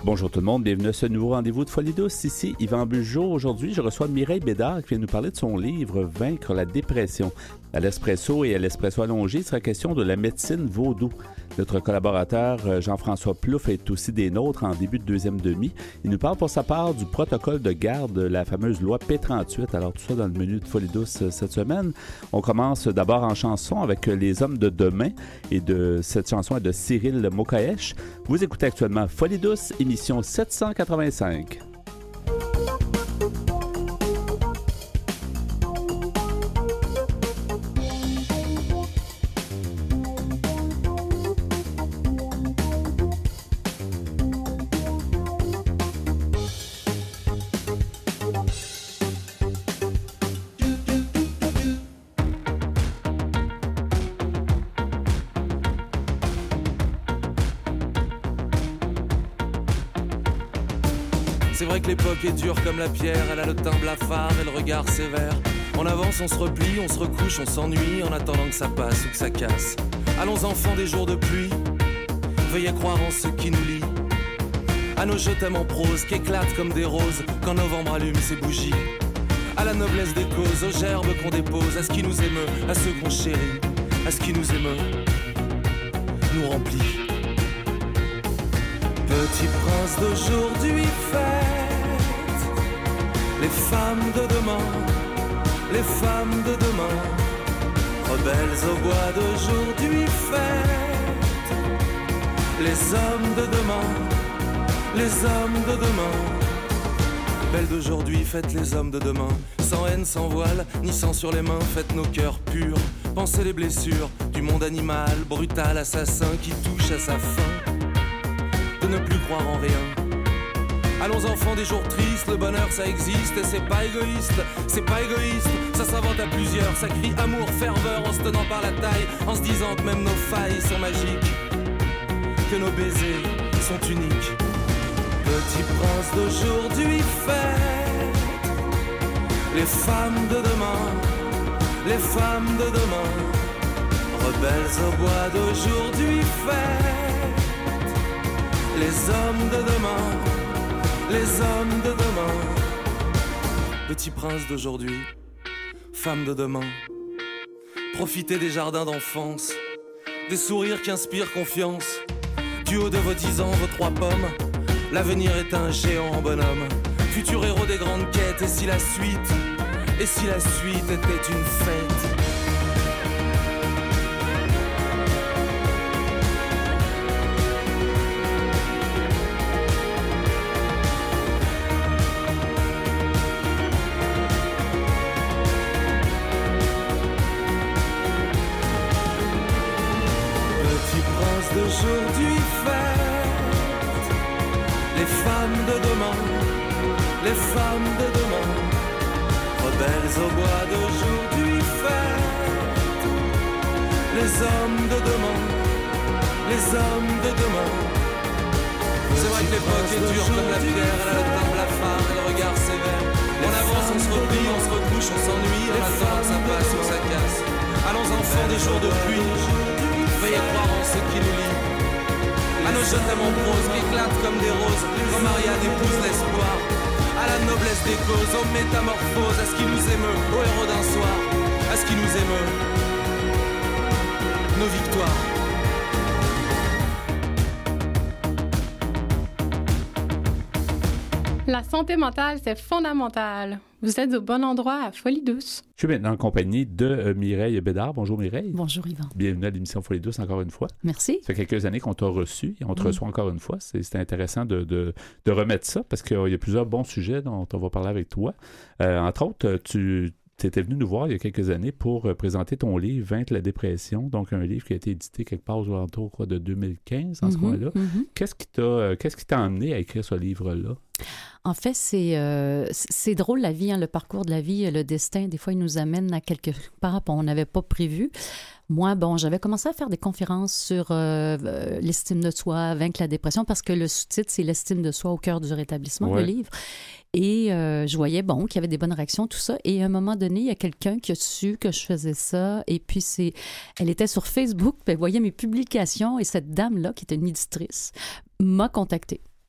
Bonjour tout le monde, bienvenue à ce nouveau rendez-vous de Folie douce. Ici Yvan Bugeaud. Aujourd'hui, je reçois Mireille Bédard qui vient nous parler de son livre « Vaincre la dépression ». À l'espresso et à l'espresso allongé, il sera question de la médecine vaudou. Notre collaborateur Jean-François Plouffe est aussi des nôtres en début de deuxième demi. Il nous parle pour sa part du protocole de garde de la fameuse loi P38. Alors tout ça dans le menu de Folie douce cette semaine. On commence d'abord en chanson avec Les Hommes de demain et cette chanson est de Cyril Mokaesh. Vous écoutez actuellement Folie douce, émission 785. C'est vrai que l'époque est dure comme la pierre, elle a le teint blafard et le regard sévère. On avance, on se replie, on se recouche, on s'ennuie en attendant que ça passe ou que ça casse. Allons enfants des jours de pluie, veuillez croire en ce qui nous lie. À nos je t'aime en prose qui éclatent comme des roses quand novembre allume ses bougies. À la noblesse des causes, aux gerbes qu'on dépose, à ce qui nous émeut, à ceux qu'on chérit, à ce qui nous émeut, nous remplit. Petit prince d'aujourd'hui fête les femmes de demain, les femmes de demain. Rebelles au bois d'aujourd'hui fête les hommes de demain, les hommes de demain. Belles d'aujourd'hui faites les hommes de demain. Sans haine, sans voile, ni sang sur les mains. Faites nos cœurs purs, pensez les blessures du monde animal, brutal, assassin qui touche à sa fin. De ne plus croire en rien. Allons enfants des jours tristes, le bonheur ça existe et c'est pas égoïste, ça s'invente à plusieurs, ça crie amour, ferveur en se tenant par la taille, en se disant que même nos failles sont magiques, que nos baisers sont uniques. Petit prince d'aujourd'hui fête les femmes de demain, les femmes de demain. Rebelles au bois d'aujourd'hui fête les hommes de demain, les hommes de demain. Petit prince d'aujourd'hui, femme de demain. Profitez des jardins d'enfance, des sourires qui inspirent confiance. Du haut de vos 10 ans, vos 3 pommes, l'avenir est un géant bonhomme. Futur héros des grandes quêtes, et si la suite était une fête. D'aujourd'hui fête les femmes de demain, les femmes de demain. Rebelles au bois d'aujourd'hui fête les hommes de demain, les hommes de demain. C'est vrai que l'époque est dure comme la pierre, elle a le teint blafard et le regard sévère. On avance, on se replie, on se recouche, on s'ennuie en attendant que ça passe ou que ça casse. Allons enfants des jours de pluie, veuillez croire en ce qui nous lie. À nos je t'aime en prose qui éclatent comme des roses, quand Marianne épouse l'espoir. À la noblesse des causes, aux métamorphoses, à ce qui nous émeut, aux héros d'un soir, à ce qui nous émeut, nos victoires. La santé mentale, c'est fondamental. Vous êtes au bon endroit à Folie douce. Je suis maintenant en compagnie de Mireille Bédard. Bonjour Mireille. Bonjour Yvan. Bienvenue à l'émission Folie douce encore une fois. Merci. Ça fait quelques années qu'on t'a reçu et on te reçoit encore une fois. C'est intéressant de remettre ça parce qu'il y a plusieurs bons sujets dont on va parler avec toi. Entre autres, tu étais venu nous voir il y a quelques années pour présenter ton livre « Vaincre la dépression », donc un livre qui a été édité quelque part aux alentours de 2015, dans ce coin-là. Qu'est-ce qui t'a amené à écrire ce livre-là? En fait, c'est drôle la vie, hein, le parcours de la vie, le destin. Des fois, il nous amène à quelque part qu'on n'avait pas prévu. Moi, j'avais commencé à faire des conférences sur l'estime de soi, vaincre la dépression, parce que le sous-titre, c'est l'estime de soi au cœur du rétablissement, le livre. Et je voyais, qu'il y avait des bonnes réactions, tout ça. Et à un moment donné, il y a quelqu'un qui a su que je faisais ça. Et puis, elle était sur Facebook, puis elle voyait mes publications. Et cette dame-là, qui était une éditrice, m'a contactée.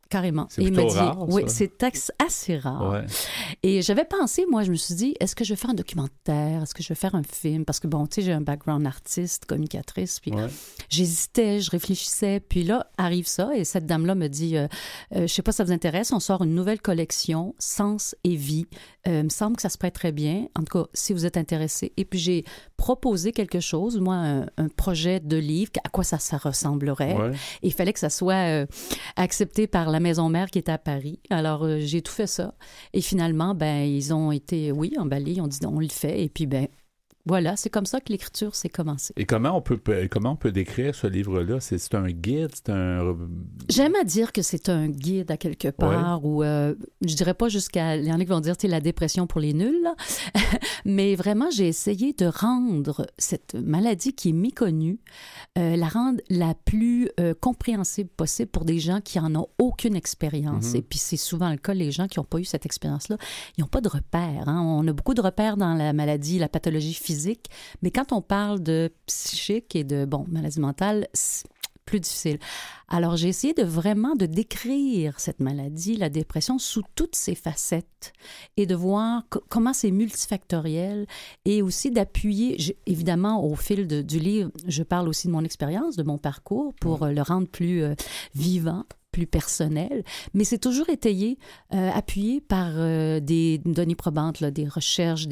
Carrément. C'est et il plutôt m'a dit, rare, oui, ça. c'est assez rare. Ouais. Et j'avais pensé, moi, je me suis dit, est-ce que je vais faire un documentaire? Est-ce que je vais faire un film? Parce que, bon, tu sais, j'ai un background artiste, communicatrice, puis Ouais. j'hésitais, je réfléchissais. Puis là, arrive ça, et cette dame-là me dit, je sais pas si ça vous intéresse, on sort une nouvelle collection, Sens et Vie. Il me semble que ça se prête très bien. En tout cas, si vous êtes intéressé. Et puis, j'ai proposé quelque chose, moi, un projet de livre, à quoi ça ressemblerait. Ouais. Et il fallait que ça soit accepté par la maison mère qui était à Paris. Alors, j'ai tout fait ça. Et finalement, ben ils ont été, oui, emballés. Ils ont dit, on le fait. Et puis, ben voilà, c'est comme ça que l'écriture s'est commencée. Et comment on peut décrire ce livre-là? C'est un guide? C'est un... J'aime à dire que c'est un guide à quelque part, ou je dirais pas jusqu'à... Il y en a qui vont dire, tu sais, la dépression pour les nuls, là. Mais vraiment, j'ai essayé de rendre cette maladie qui est méconnue, la rendre la plus compréhensible possible pour des gens qui en ont aucune expérience. Et puis, c'est souvent le cas, les gens qui n'ont pas eu cette expérience-là, ils n'ont pas de repères. Hein? On a beaucoup de repères dans la maladie, la pathologie physique, mais quand on parle de psychique et de, maladie mentale, c'est plus difficile. Alors, j'ai essayé vraiment de décrire cette maladie, la dépression, sous toutes ses facettes et de voir comment c'est multifactoriel et aussi d'appuyer, évidemment, au fil du livre, je parle aussi de mon expérience, de mon parcours pour le rendre plus vivant, plus personnel, mais c'est toujours étayé, appuyé par des données probantes, là, des recherches,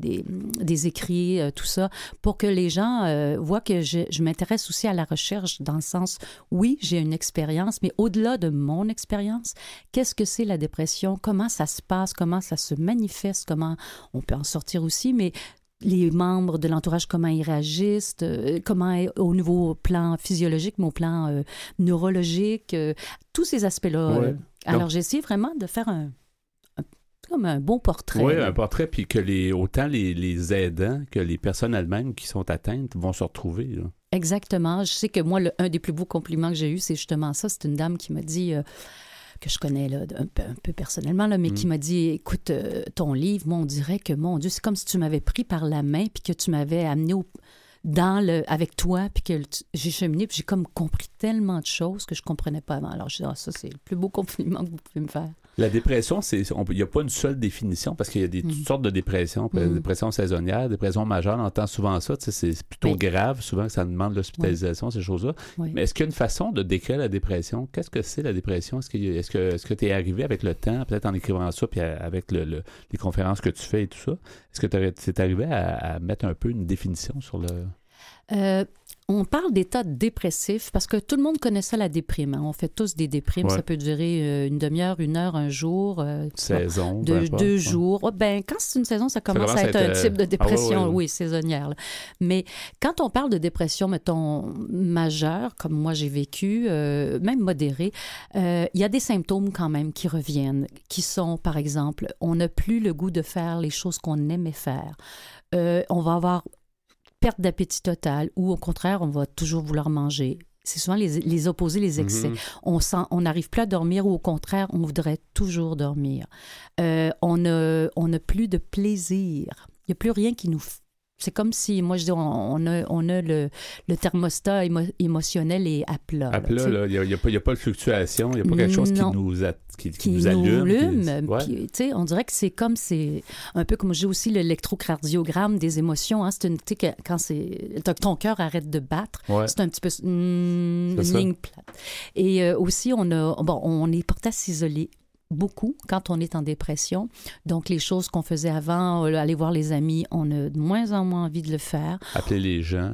des écrits, tout ça, pour que les gens voient que je m'intéresse aussi à la recherche dans le sens, oui, j'ai une expérience, mais au-delà de mon expérience, qu'est-ce que c'est la dépression? Comment ça se passe? Comment ça se manifeste? Comment on peut en sortir aussi? Mais les membres de l'entourage, comment ils réagissent, comment au niveau plan physiologique, mais au plan neurologique, tous ces aspects-là. Ouais. Alors, j'ai essayé vraiment de faire comme un bon portrait. Oui, là. un portrait, puis que autant les aidants que les personnes elles-mêmes qui sont atteintes vont se retrouver. Là. Exactement. Je sais que moi, un des plus beaux compliments que j'ai eus, c'est justement ça. C'est une dame qui m'a dit... que je connais là, un peu personnellement, là, mais qui m'a dit, écoute, ton livre, moi, on dirait que, mon Dieu, c'est comme si tu m'avais pris par la main puis que tu m'avais amené avec toi, puis que j'ai cheminé, puis j'ai comme compris tellement de choses que je comprenais pas avant. Alors, je dis, ça, c'est le plus beau compliment que vous pouvez me faire. La dépression, il n'y a pas une seule définition parce qu'il y a toutes sortes de dépressions. Dépression saisonnière, dépression majeure, on entend souvent ça. C'est plutôt grave, souvent que ça demande l'hospitalisation, ces choses-là. Oui. Mais est-ce qu'il y a une façon de décrire la dépression? Qu'est-ce que c'est la dépression? Est-ce que tu es arrivé avec le temps, peut-être en écrivant ça, puis avec les conférences que tu fais et tout ça? Est-ce que tu es arrivé à mettre un peu une définition sur le... On parle d'état dépressif parce que tout le monde connaît ça, la déprime. Hein. On fait tous des déprimes. Ouais. Ça peut durer une demi-heure, 1 heure, un jour. Saison. 2 jours. Oh, ben, quand c'est une saison, ça commence à être un type de dépression, oui, saisonnière. Là. Mais quand on parle de dépression, mettons, majeure, comme moi j'ai vécu, même modérée, il y a des symptômes quand même qui reviennent, qui sont, par exemple, on n'a plus le goût de faire les choses qu'on aimait faire. On va avoir perte d'appétit total ou au contraire, on va toujours vouloir manger. C'est souvent les opposés, les excès. On n'arrive plus à dormir ou au contraire, on voudrait toujours dormir. On n'a plus de plaisir. Il n'y a plus rien qui nous... C'est comme si, moi je dis, on a le thermostat émotionnel est à plat. À plat, là, il n'y a pas de fluctuation, il n'y a pas quelque chose qui nous allume. On dirait que c'est un peu comme je dis aussi l'électrocardiogramme des émotions. Hein, quand ton cœur arrête de battre, c'est un petit peu une ligne plate. Et aussi, on est porté à s'isoler beaucoup quand on est en dépression. Donc, les choses qu'on faisait avant, aller voir les amis, on a de moins en moins envie de le faire. Appeler les gens.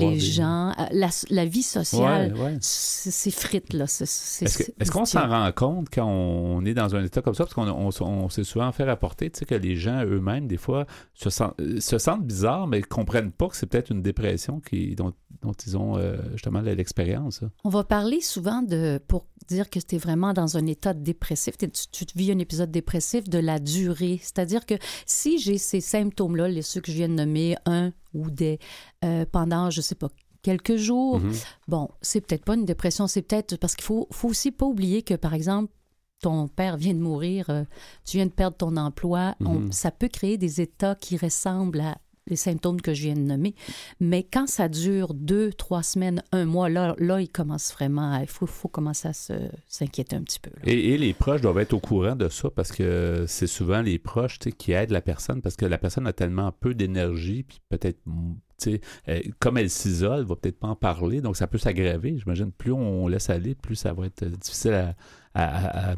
La vie sociale, c'est frite, là. Est-ce qu'on s'en rend compte quand on est dans un état comme ça? Parce qu'on s'est souvent fait rapporter, tu sais, que les gens eux-mêmes, des fois, se sentent bizarres, mais ne comprennent pas que c'est peut-être une dépression dont ils ont justement l'expérience. Là. On va parler souvent pour dire que tu es vraiment dans un état dépressif, tu vis un épisode dépressif de la durée. C'est-à-dire que si j'ai ces symptômes-là, ceux que je viens de nommer, pendant, je ne sais pas, quelques jours, c'est peut-être pas une dépression, c'est peut-être parce qu'il faut aussi pas oublier que, par exemple, ton père vient de mourir, tu viens de perdre ton emploi, ça peut créer des états qui ressemblent à les symptômes que je viens de nommer. Mais quand ça dure 2, 3 semaines, 1 mois, là il commence vraiment il faut commencer à s'inquiéter un petit peu. Là. Et les proches doivent être au courant de ça parce que c'est souvent les proches qui aident la personne parce que la personne a tellement peu d'énergie, puis peut-être... comme elle s'isole, elle va peut-être pas en parler, donc ça peut s'aggraver. J'imagine, plus on laisse aller, plus ça va être difficile à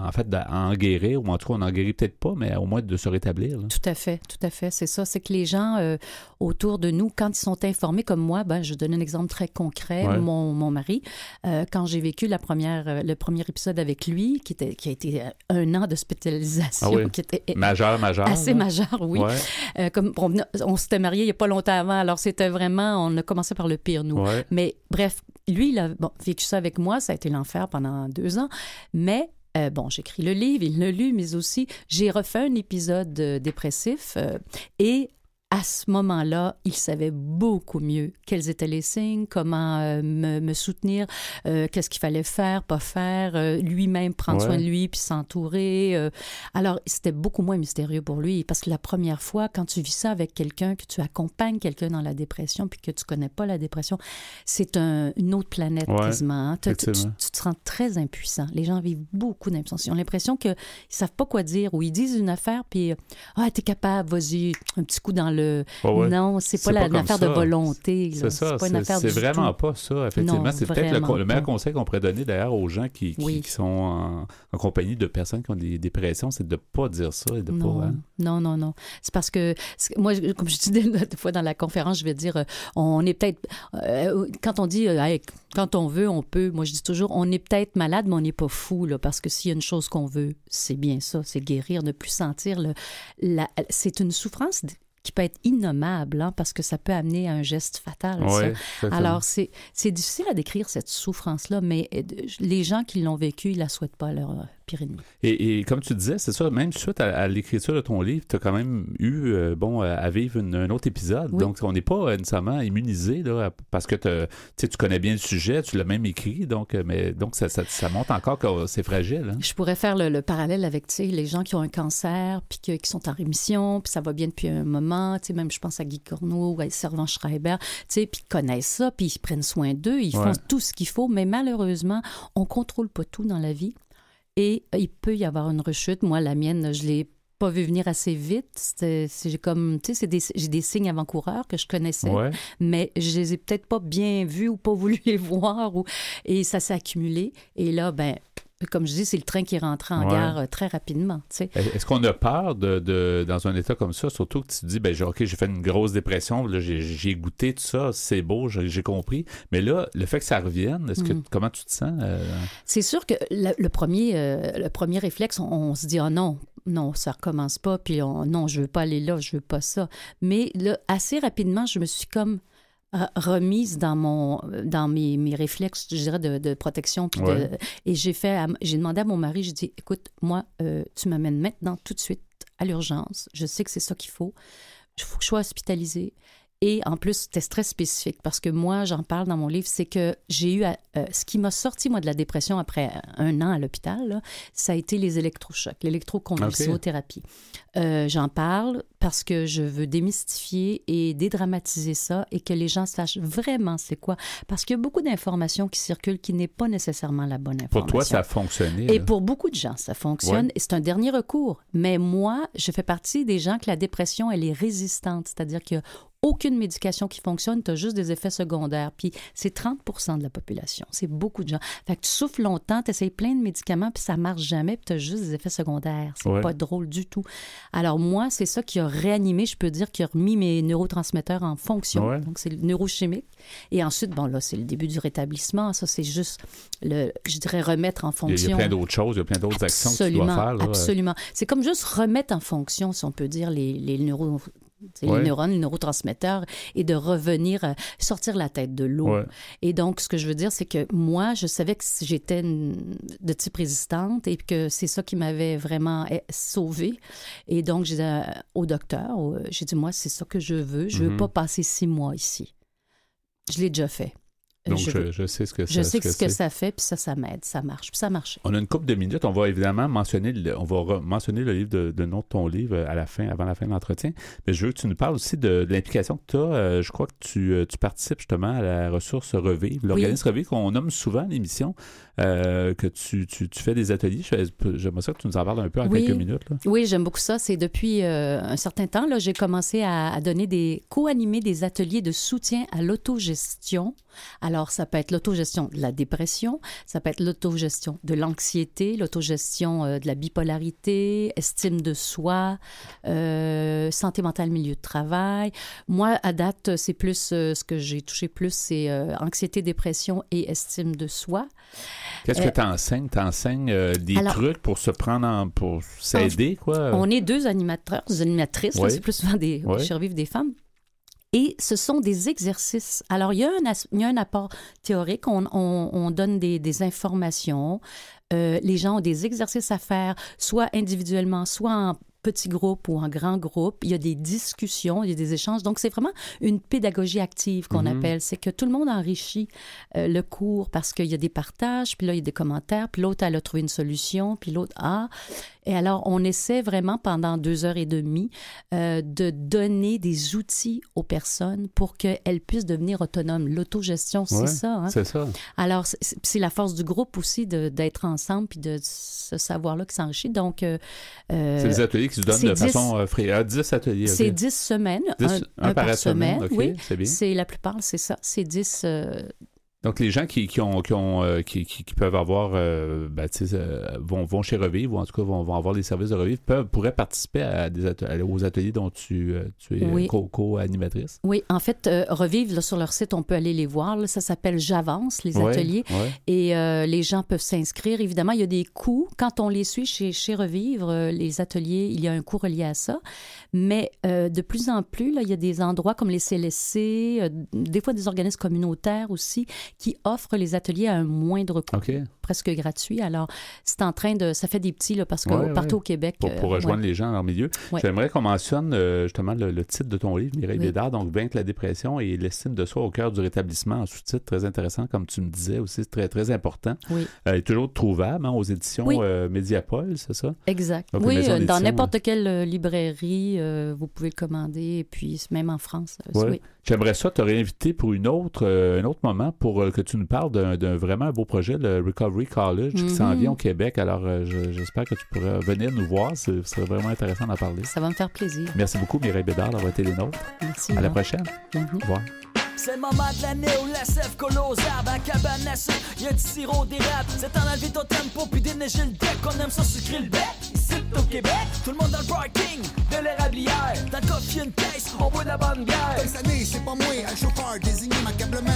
en guérir, ou en tout cas, on n'en guérit peut-être pas, mais au moins de se rétablir. Là. Tout à fait. C'est ça. C'est que les gens autour de nous, quand ils sont informés, comme moi, je donne un exemple très concret. Ouais. Mon mari, quand j'ai vécu le premier épisode avec lui, qui a été 1 an d'hospitalisation, qui était majeur, assez là. majeur, oui. Ouais. Comme on s'était mariés il n'y a pas longtemps avant, alors c'était vraiment, on a commencé par le pire, nous. Ouais. Mais bref, lui, il a vécu ça avec moi, ça a été l'enfer pendant 2 ans, mais j'écris le livre, il l'a lu, mais aussi, j'ai refait un épisode dépressif et à ce moment-là, il savait beaucoup mieux quels étaient les signes, comment me soutenir, qu'est-ce qu'il fallait faire, pas faire, lui-même prendre soin de lui puis s'entourer. Alors, c'était beaucoup moins mystérieux pour lui parce que la première fois, quand tu vis ça avec quelqu'un, que tu accompagnes quelqu'un dans la dépression puis que tu connais pas la dépression, c'est une autre planète quasiment. Hein? Tu te sens très impuissant. Les gens vivent beaucoup d'impuissance. Ils ont l'impression qu'ils savent pas quoi dire ou ils disent une affaire puis t'es capable, vas-y, un petit coup dans le... Non, c'est pas une affaire de volonté. Là. C'est ça, pas une affaire c'est vraiment pas ça, effectivement. Non, c'est peut-être le meilleur conseil qu'on pourrait donner d'ailleurs aux gens qui sont en compagnie de personnes qui ont des dépressions, c'est de ne pas dire ça et de pas... Non. C'est parce que, moi, comme je dis des fois dans la conférence, je vais dire, on est peut-être... quand on dit, quand on veut, on peut, moi je dis toujours, on est peut-être malade, mais on n'est pas fou, là, parce que s'il y a une chose qu'on veut, c'est bien ça, c'est guérir, ne plus sentir... c'est une souffrance qui peut être innommable, hein, parce que ça peut amener à un geste fatal. Ça. Alors, c'est difficile à décrire cette souffrance-là, mais les gens qui l'ont vécue, ils ne la souhaitent pas à leur pire ennemi. Et comme tu disais, c'est ça, même suite à l'écriture de ton livre, tu as quand même eu à vivre un autre épisode. Oui. Donc, on n'est pas nécessairement immunisé là, parce que tu connais bien le sujet, tu l'as même écrit, donc ça montre encore que c'est fragile. Hein? Je pourrais faire le parallèle avec les gens qui ont un cancer, puis qui sont en rémission, puis ça va bien depuis un moment. Même je pense à Guy Corneau ou à Servan Schreiber, puis ils connaissent ça, puis ils prennent soin d'eux, ils font tout ce qu'il faut, mais malheureusement, on ne contrôle pas tout dans la vie. Et il peut y avoir une rechute. Moi, la mienne, je ne l'ai pas vu venir assez vite. J'ai des signes avant-coureurs que je connaissais, mais je les ai peut-être pas bien vus ou pas voulu les voir. Et ça s'est accumulé. Et là, comme je dis, c'est le train qui est rentré en gare très rapidement. T'sais. Est-ce qu'on a peur dans un état comme ça, surtout que tu te dis, OK, j'ai fait une grosse dépression, là, j'ai goûté tout ça, c'est beau, j'ai compris, mais là, le fait que ça revienne, comment tu te sens? C'est sûr que le premier réflexe, on se dit, non, ça recommence pas, puis non, je veux pas aller là, je veux pas ça. Mais là, assez rapidement, je me suis comme remise dans mes réflexes, je dirais, de protection. Puis et j'ai demandé à mon mari, j'ai dit, écoute, moi, tu m'amènes maintenant tout de suite à l'urgence. Je sais que c'est ça qu'il faut. Il faut que je sois hospitalisée. Et en plus, c'était très spécifique parce que moi, j'en parle dans mon livre, c'est que j'ai eu... ce qui m'a sorti, moi, de la dépression après 1 an à l'hôpital, là, ça a été les électrochocs, l'électroconvulsiothérapie. J'en parle parce que je veux démystifier et dédramatiser ça et que les gens sachent vraiment c'est quoi. Parce qu'il y a beaucoup d'informations qui circulent qui n'est pas nécessairement la bonne information. Pour toi, ça a fonctionné. Et pour beaucoup de gens, ça fonctionne. Et c'est un dernier recours. Mais moi, je fais partie des gens que la dépression, elle est résistante. C'est-à-dire qu'il y a aucune médication qui fonctionne, tu as juste des effets secondaires. Puis c'est 30% de la population. C'est beaucoup de gens. Fait que tu souffles longtemps, tu essayes plein de médicaments, puis ça marche jamais, puis tu as juste des effets secondaires. C'est pas drôle du tout. Alors moi, c'est ça qui a réanimé, je peux dire, qui a remis mes neurotransmetteurs en fonction. Donc c'est le neurochimique. Et ensuite, là, c'est le début du rétablissement. Ça, c'est juste, je dirais, remettre en fonction. Il y a plein d'autres choses, il y a plein d'autres actions que tu dois faire. Là, absolument. C'est comme juste remettre en fonction, si on peut dire, les neurones. Les neurones, les neurotransmetteurs, et de revenir, sortir la tête de l'eau. Et donc, ce que je veux dire, c'est que moi, je savais que j'étais de type résistante et que c'est ça qui m'avait vraiment sauvée. Et donc, j'ai dit au docteur, j'ai dit, moi, c'est ça que je veux. Je veux pas passer 6 mois ici. Je l'ai déjà fait. Donc, je sais ce que je sais ce que c'est. ça fait, puis ça m'aide, ça marche, puis ça marche. On a une couple de minutes. On va évidemment mentionner le livre de nom de ton livre avant la fin de l'entretien. Mais je veux que tu nous parles aussi de l'implication que tu as. Je crois que tu participes justement à la ressource Revivre, l'organisme Revivre qu'on nomme souvent à l'émission, que tu fais des ateliers. J'aimerais ça que tu nous en parles un peu en quelques minutes. Là. Oui, j'aime beaucoup ça. C'est depuis un certain temps, là, j'ai commencé à co-animer des ateliers de soutien à l'autogestion. Alors, ça peut être l'autogestion de la dépression, ça peut être l'autogestion de l'anxiété, l'autogestion de la bipolarité, estime de soi, santé mentale, milieu de travail. Moi, à date, c'est plus ce que j'ai touché plus, c'est anxiété, dépression et estime de soi. Qu'est-ce que tu enseignes? Tu enseignes des trucs pour se prendre pour s'aider, quoi? On est deux animatrices, là, c'est plus souvent chez Revivre des femmes. Et ce sont des exercices. Alors, il y a un apport théorique. On donne des informations. Les gens ont des exercices à faire, soit individuellement, soit en petits groupes ou en grands groupes. Il y a des discussions, il y a des échanges. Donc, c'est vraiment une pédagogie active qu'on appelle. C'est que tout le monde enrichit le cours parce qu'il y a des partages, puis là, il y a des commentaires, puis l'autre, elle a trouvé une solution, puis l'autre, Et alors, on essaie vraiment pendant 2h30 de donner des outils aux personnes pour qu'elles puissent devenir autonomes. L'autogestion, c'est ça. Hein? C'est ça. Alors, c'est la force du groupe aussi d'être ensemble puis de ce savoir-là qui s'enrichit. Donc, c'est des ateliers qui se donnent de façon free. 10 ateliers. C'est 10 semaines. Un par semaine. Okay, oui, c'est bien. La plupart, c'est ça. C'est 10... Donc, les gens qui peuvent avoir, vont chez Revivre, ou en tout cas vont avoir les services de Revivre, pourraient participer aux ateliers dont tu es co-animatrice. Oui, en fait, Revivre, là, sur leur site, on peut aller les voir. Là, ça s'appelle J'avance, les ateliers. Ouais. Et les gens peuvent s'inscrire. Évidemment, il y a des coûts. Quand on les suit chez Revivre, les ateliers, il y a un coût relié à ça. Mais de plus en plus, là, il y a des endroits comme les CLSC, des fois des organismes communautaires aussi, qui offrent les ateliers à un moindre coût, presque gratuit. Alors, c'est en train de... Ça fait des petits, là, parce que partout au Québec... Pour rejoindre les gens dans leur milieu. Ouais. J'aimerais qu'on mentionne justement le titre de ton livre, Mireille Bédard, donc « Vaincre la dépression et l'estime de soi au cœur du rétablissement », en sous-titre très intéressant, comme tu me disais aussi, c'est très, très important. Oui. Il est toujours trouvable aux éditions Mediapol, c'est ça? Exact. Donc, dans n'importe quelle librairie, vous pouvez le commander, et puis même en France. Oui. J'aimerais ça te réinviter pour un autre moment pour que tu nous parles d'un vraiment beau projet, le Recovery College, qui s'en vient au Québec. Alors, j'espère que tu pourras venir nous voir. Ce serait vraiment intéressant d'en parler. Ça va me faire plaisir. Merci beaucoup, Mireille Bédard, d'avoir été les nôtres. Merci. À la prochaine. Au revoir. C'est le moment de l'année où la sève colle aux arbres. À cabane à sucre, y'a du sirop d'érable. C'est temps d'enlever ton tempo puis déneiger le deck. On aime ça sucrer le bec. Ici au Québec, tout le monde dans le parking de l'érablière. Dans le coffre, y'a une caisse, on boit de la bonne bière. Cette année, c'est pas moi, un chauffeur désigné immaccablement.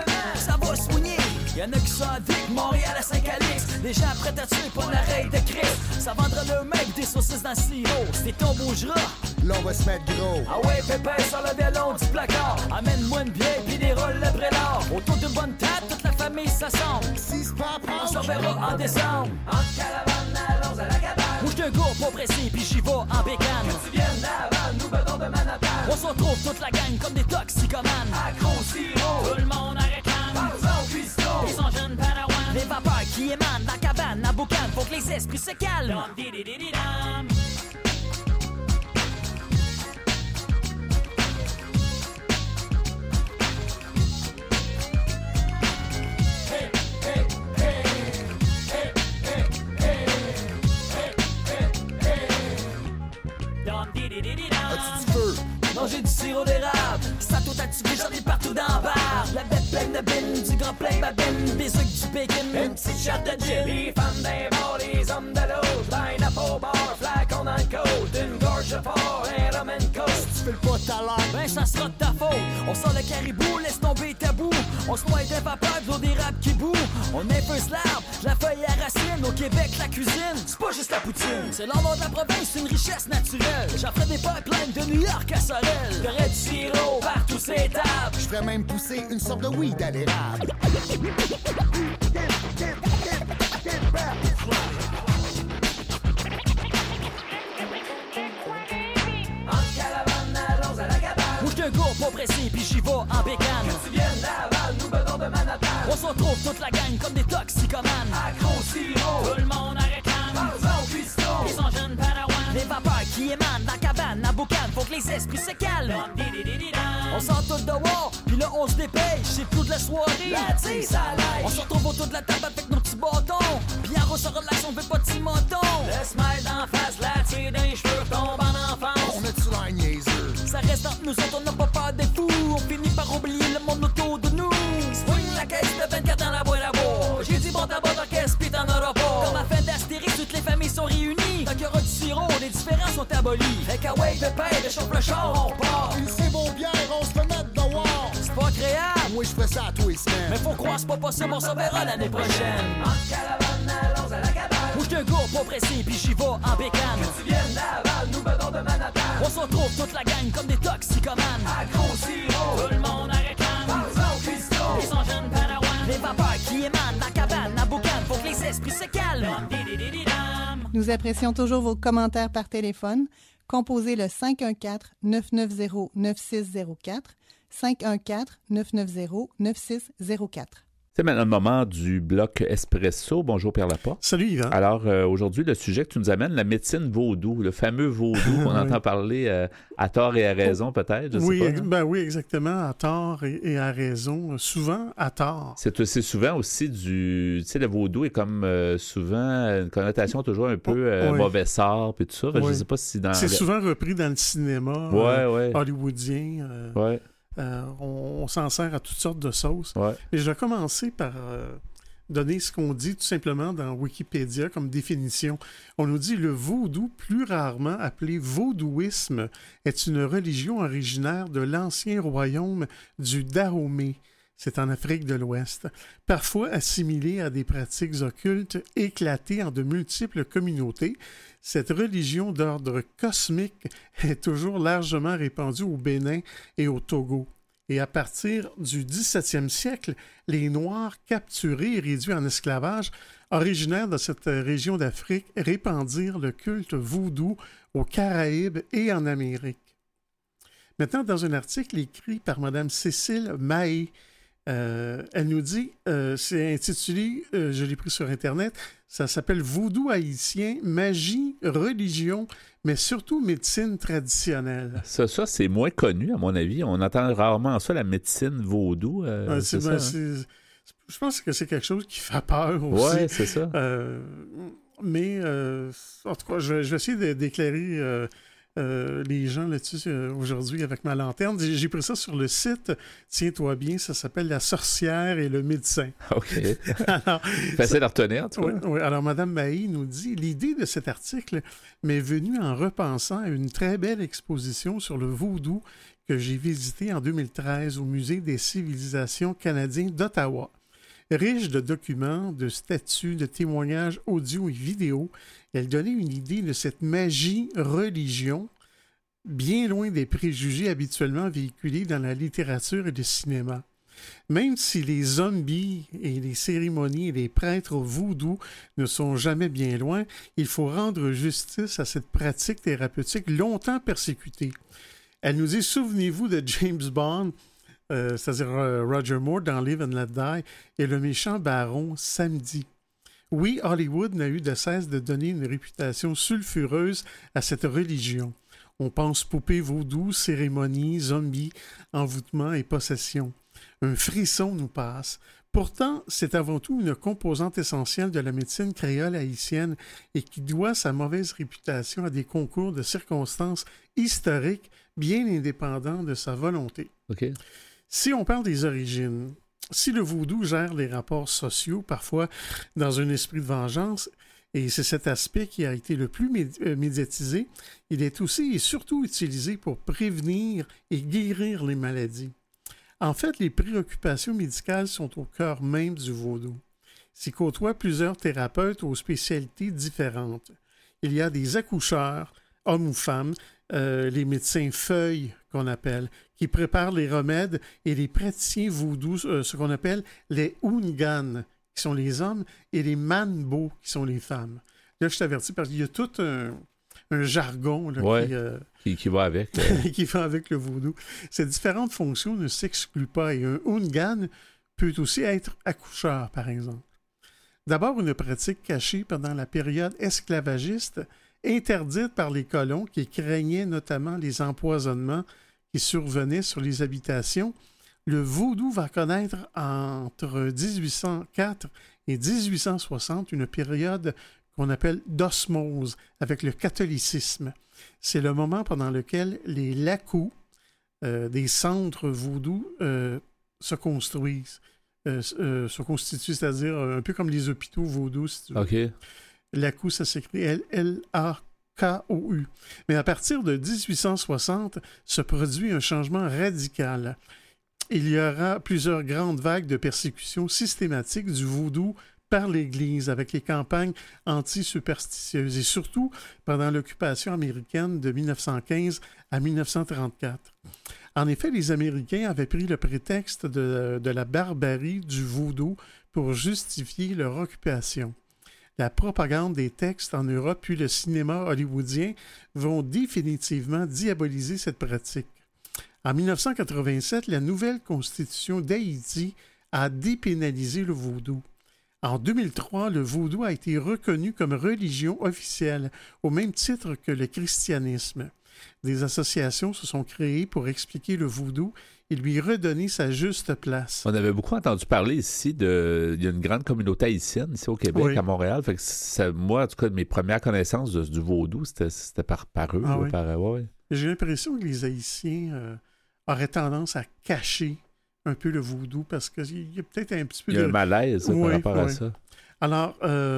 Ça va soigner. Y'en a qui sont à Vic, Montréal à Saint-Calix. Des gens prêts à tuer pour la règle de Christ. Ça vendra le mec des saucisses dans le sirop. C'est ton bougera. Là, on va se mettre gros. Ah ouais, pépé, sur le violon du placard. Amène-moi une bière pis des rôles le brélard. Autour d'une bonne table, toute la famille s'assemble. Si c'est pas on s'en verra en décembre. En caravane, allons à la cabane. Moi j'suis un gars pas pressé pis j'y vais en bécane. Que tu viennes d'Havane, nous bedons de Manhattan. On se retrouve toute la gang comme des toxicomanes. Accro sirop, tout le monde en réclame. Parle-en cuistot, ils sont jeunes Padawan. Les vapeurs qui émanent dans la cabane, à boucan. Faut que les esprits se calment. Dam-di-di-di-di-dam. Non, j'ai du sirop d'érable, ça tout a tué, j'en ai partout dans la barre. La bête pleine de bine, du grand plein babine, des œufs du bacon, une petite shot de gin. Les femmes d'un bord, les hommes de l'autre, line up au bar, flacon dans le côte, une gorge de fort, un rum and coke. Si tu fais le pas tout à l'heure, ben ça sera de ta faute. On sort le caribou, laisse tomber tabou. On se noie des vapeurs, de l'eau d'érable qui boue. On infuse l'arbre, la feuille à racine. Au Québec, la cuisine, c'est pas juste la poutine. C'est l'endroit de la province, c'est une richesse naturelle. J'en ferai des pipelines de New York à Sorel. Y'aurait du sirop partout ces tables. Je ferais même pousser une sorte de weed à l'érable. En caravane, allons à la cabane. Moi j'suis un gars pas pressé pis j'y vais en bécane. Que tu viennes d'Aval, nous bedons de Manhattan. On se retrouve toute la gang comme des toxicomanes. Accro sirop, tout le monde arrête l'âme. Ils sont jeunes Padawan. Les vapeurs qui émanent dans la cabane, à boucan, faut que les esprits se calment. On sort tout dehors, puis là on se dépêche, c'est toute la soirée. On se retrouve autour de la table avec nos petits bâtons, puis en ressort relation, on veut pas de petits motons. Le smile d'en face, la tire d'un cheveu, tombe en enfance. On a-tu l'air niaiseux? Ça reste entre nous autres, on n'a pas peur des fous. On finit par oublier le monde autour de nous. Swing la caisse de 24 dans la boîte à bois. J'ai dit bon tabac dans caisse, pis t'en auras pas. Comme à fin d'Astérix, toutes les familles sont réunies. Tant qu'il y aura du sirop, les différences sont abolies. Fait qu'à wave de paix, de chauffe le char, on repart. Une si bon bière, on se fait mettre dehors. C'est pas créable, Moi, je ferais ça à tous les semaines. mais faut croire c'est pas possible, on s'en verra l'année prochaine. En caravane, allons à la cabane. Bouge de gourde, pas pressé, pis j'y vais en bécane. Que tu viennes d'Aval, nous venons de Manhattan. On se retrouve toute la gang comme des toxicomanes. Accro sirop, tout le monde arrête l'âme. Ils sont jeunes Padawan. Les vapeurs qui émanent dans la cabane, à boucan, faut que les esprits se calment. Nous apprécions toujours vos commentaires par téléphone. Composez le 514-990-9604, 514-990-9604. C'est maintenant le moment du bloc Espresso. Bonjour Pierre Laporte. Salut Yvan. Alors, aujourd'hui, le sujet que tu nous amènes, la médecine vaudou, le fameux vaudou qu'on entend parler à tort et à raison peut-être, je sais pas. Oui, exactement, à tort et à raison, souvent à tort. C'est souvent aussi tu sais, le vaudou est comme souvent une connotation toujours un peu mauvais sort, puis tout ça. Je sais pas si dans... C'est souvent repris dans le cinéma hollywoodien. On s'en sert à toutes sortes de sauces. Mais je vais commencer par donner ce qu'on dit tout simplement dans Wikipédia comme définition. On nous dit le vaudou, plus rarement appelé vaudouisme, est une religion originaire de l'ancien royaume du Dahomey. C'est en Afrique de l'Ouest. Parfois assimilée à des pratiques occultes éclatées en de multiples communautés, cette religion d'ordre cosmique est toujours largement répandue au Bénin et au Togo. Et à partir du 17e siècle, les Noirs capturés et réduits en esclavage, originaires de cette région d'Afrique, répandirent le culte vaudou aux Caraïbes et en Amérique. Maintenant, dans un article écrit par Mme Cécile Mahé, elle nous dit, c'est intitulé, je l'ai pris sur Internet, ça s'appelle « Vaudou haïtien, magie, religion, mais surtout médecine traditionnelle ». Ça, c'est moins connu, à mon avis. On entend rarement ça, la médecine vaudou. Je pense que c'est quelque chose qui fait peur aussi. Oui, c'est ça. Mais, en tout cas, je vais essayer d'éclairer... les gens là-dessus aujourd'hui avec ma lanterne. J'ai pris ça sur le site, tiens-toi bien, ça s'appelle La sorcière et le médecin. OK. Facile à retenir, tu vois. Oui. Alors, Mme Mahé nous dit, l'idée de cet article m'est venue en repensant à une très belle exposition sur le vaudou que j'ai visitée en 2013 au Musée des civilisations canadiens d'Ottawa. Riche de documents, de statues, de témoignages audio et vidéo, elle donnait une idée de cette magie-religion, bien loin des préjugés habituellement véhiculés dans la littérature et le cinéma. Même si les zombies et les cérémonies et les prêtres voodoo ne sont jamais bien loin, il faut rendre justice à cette pratique thérapeutique longtemps persécutée. Elle nous dit, souvenez-vous de James Bond, c'est-à-dire Roger Moore dans Live and Let Die, et le méchant baron Samedi. Oui, Hollywood n'a eu de cesse de donner une réputation sulfureuse à cette religion. On pense poupées vaudou, cérémonies, zombies, envoûtements et possessions. Un frisson nous passe. Pourtant, c'est avant tout une composante essentielle de la médecine créole haïtienne et qui doit sa mauvaise réputation à des concours de circonstances historiques bien indépendants de sa volonté. Okay. Si on parle des origines, si le vaudou gère les rapports sociaux, parfois dans un esprit de vengeance, et c'est cet aspect qui a été le plus médiatisé, il est aussi et surtout utilisé pour prévenir et guérir les maladies. En fait, les préoccupations médicales sont au cœur même du vaudou. S'y côtoient plusieurs thérapeutes aux spécialités différentes. Il y a des accoucheurs, hommes ou femmes, les médecins feuilles qu'on appelle, qui préparent les remèdes, et les praticiens vaudous, ce qu'on appelle les Oungan, qui sont les hommes, et les Manbo, qui sont les femmes. Là, je t'avertis parce qu'il y a tout un jargon là, qui va avec. qui va avec le vaudou. Ces différentes fonctions ne s'excluent pas, et un Oungan peut aussi être accoucheur, par exemple. D'abord, une pratique cachée pendant la période esclavagiste, interdite par les colons qui craignaient notamment les empoisonnements qui survenaient sur les habitations. Le vaudou va connaître entre 1804 et 1860 une période qu'on appelle d'osmose avec le catholicisme. C'est le moment pendant lequel les lacous, des centres vaudou, se construisent, se constituent, c'est-à-dire un peu comme les hôpitaux vaudou, si tu veux. OK. Lacou, ça s'écrit L-A-K-O-U. Mais à partir de 1860, se produit un changement radical. Il y aura plusieurs grandes vagues de persécutions systématiques du vaudou par l'Église avec les campagnes anti-superstitieuses et surtout pendant l'occupation américaine de 1915 à 1934. En effet, les Américains avaient pris le prétexte de la barbarie du vaudou pour justifier leur occupation. La propagande des textes en Europe puis le cinéma hollywoodien vont définitivement diaboliser cette pratique. En 1987, la nouvelle constitution d'Haïti a dépénalisé le vaudou. En 2003, le vaudou a été reconnu comme religion officielle, au même titre que le christianisme. Des associations se sont créées pour expliquer le vaudou et lui redonner sa juste place. On avait beaucoup entendu parler ici il y a une grande communauté haïtienne ici au Québec, oui. À Montréal. Fait que moi, en tout cas, mes premières connaissances du vaudou, c'était par eux. Ah, là, oui. ouais. J'ai l'impression que les Haïtiens auraient tendance à cacher un peu le vaudou parce qu'il y a peut-être un petit peu Il y a un malaise par rapport à ça. Alors,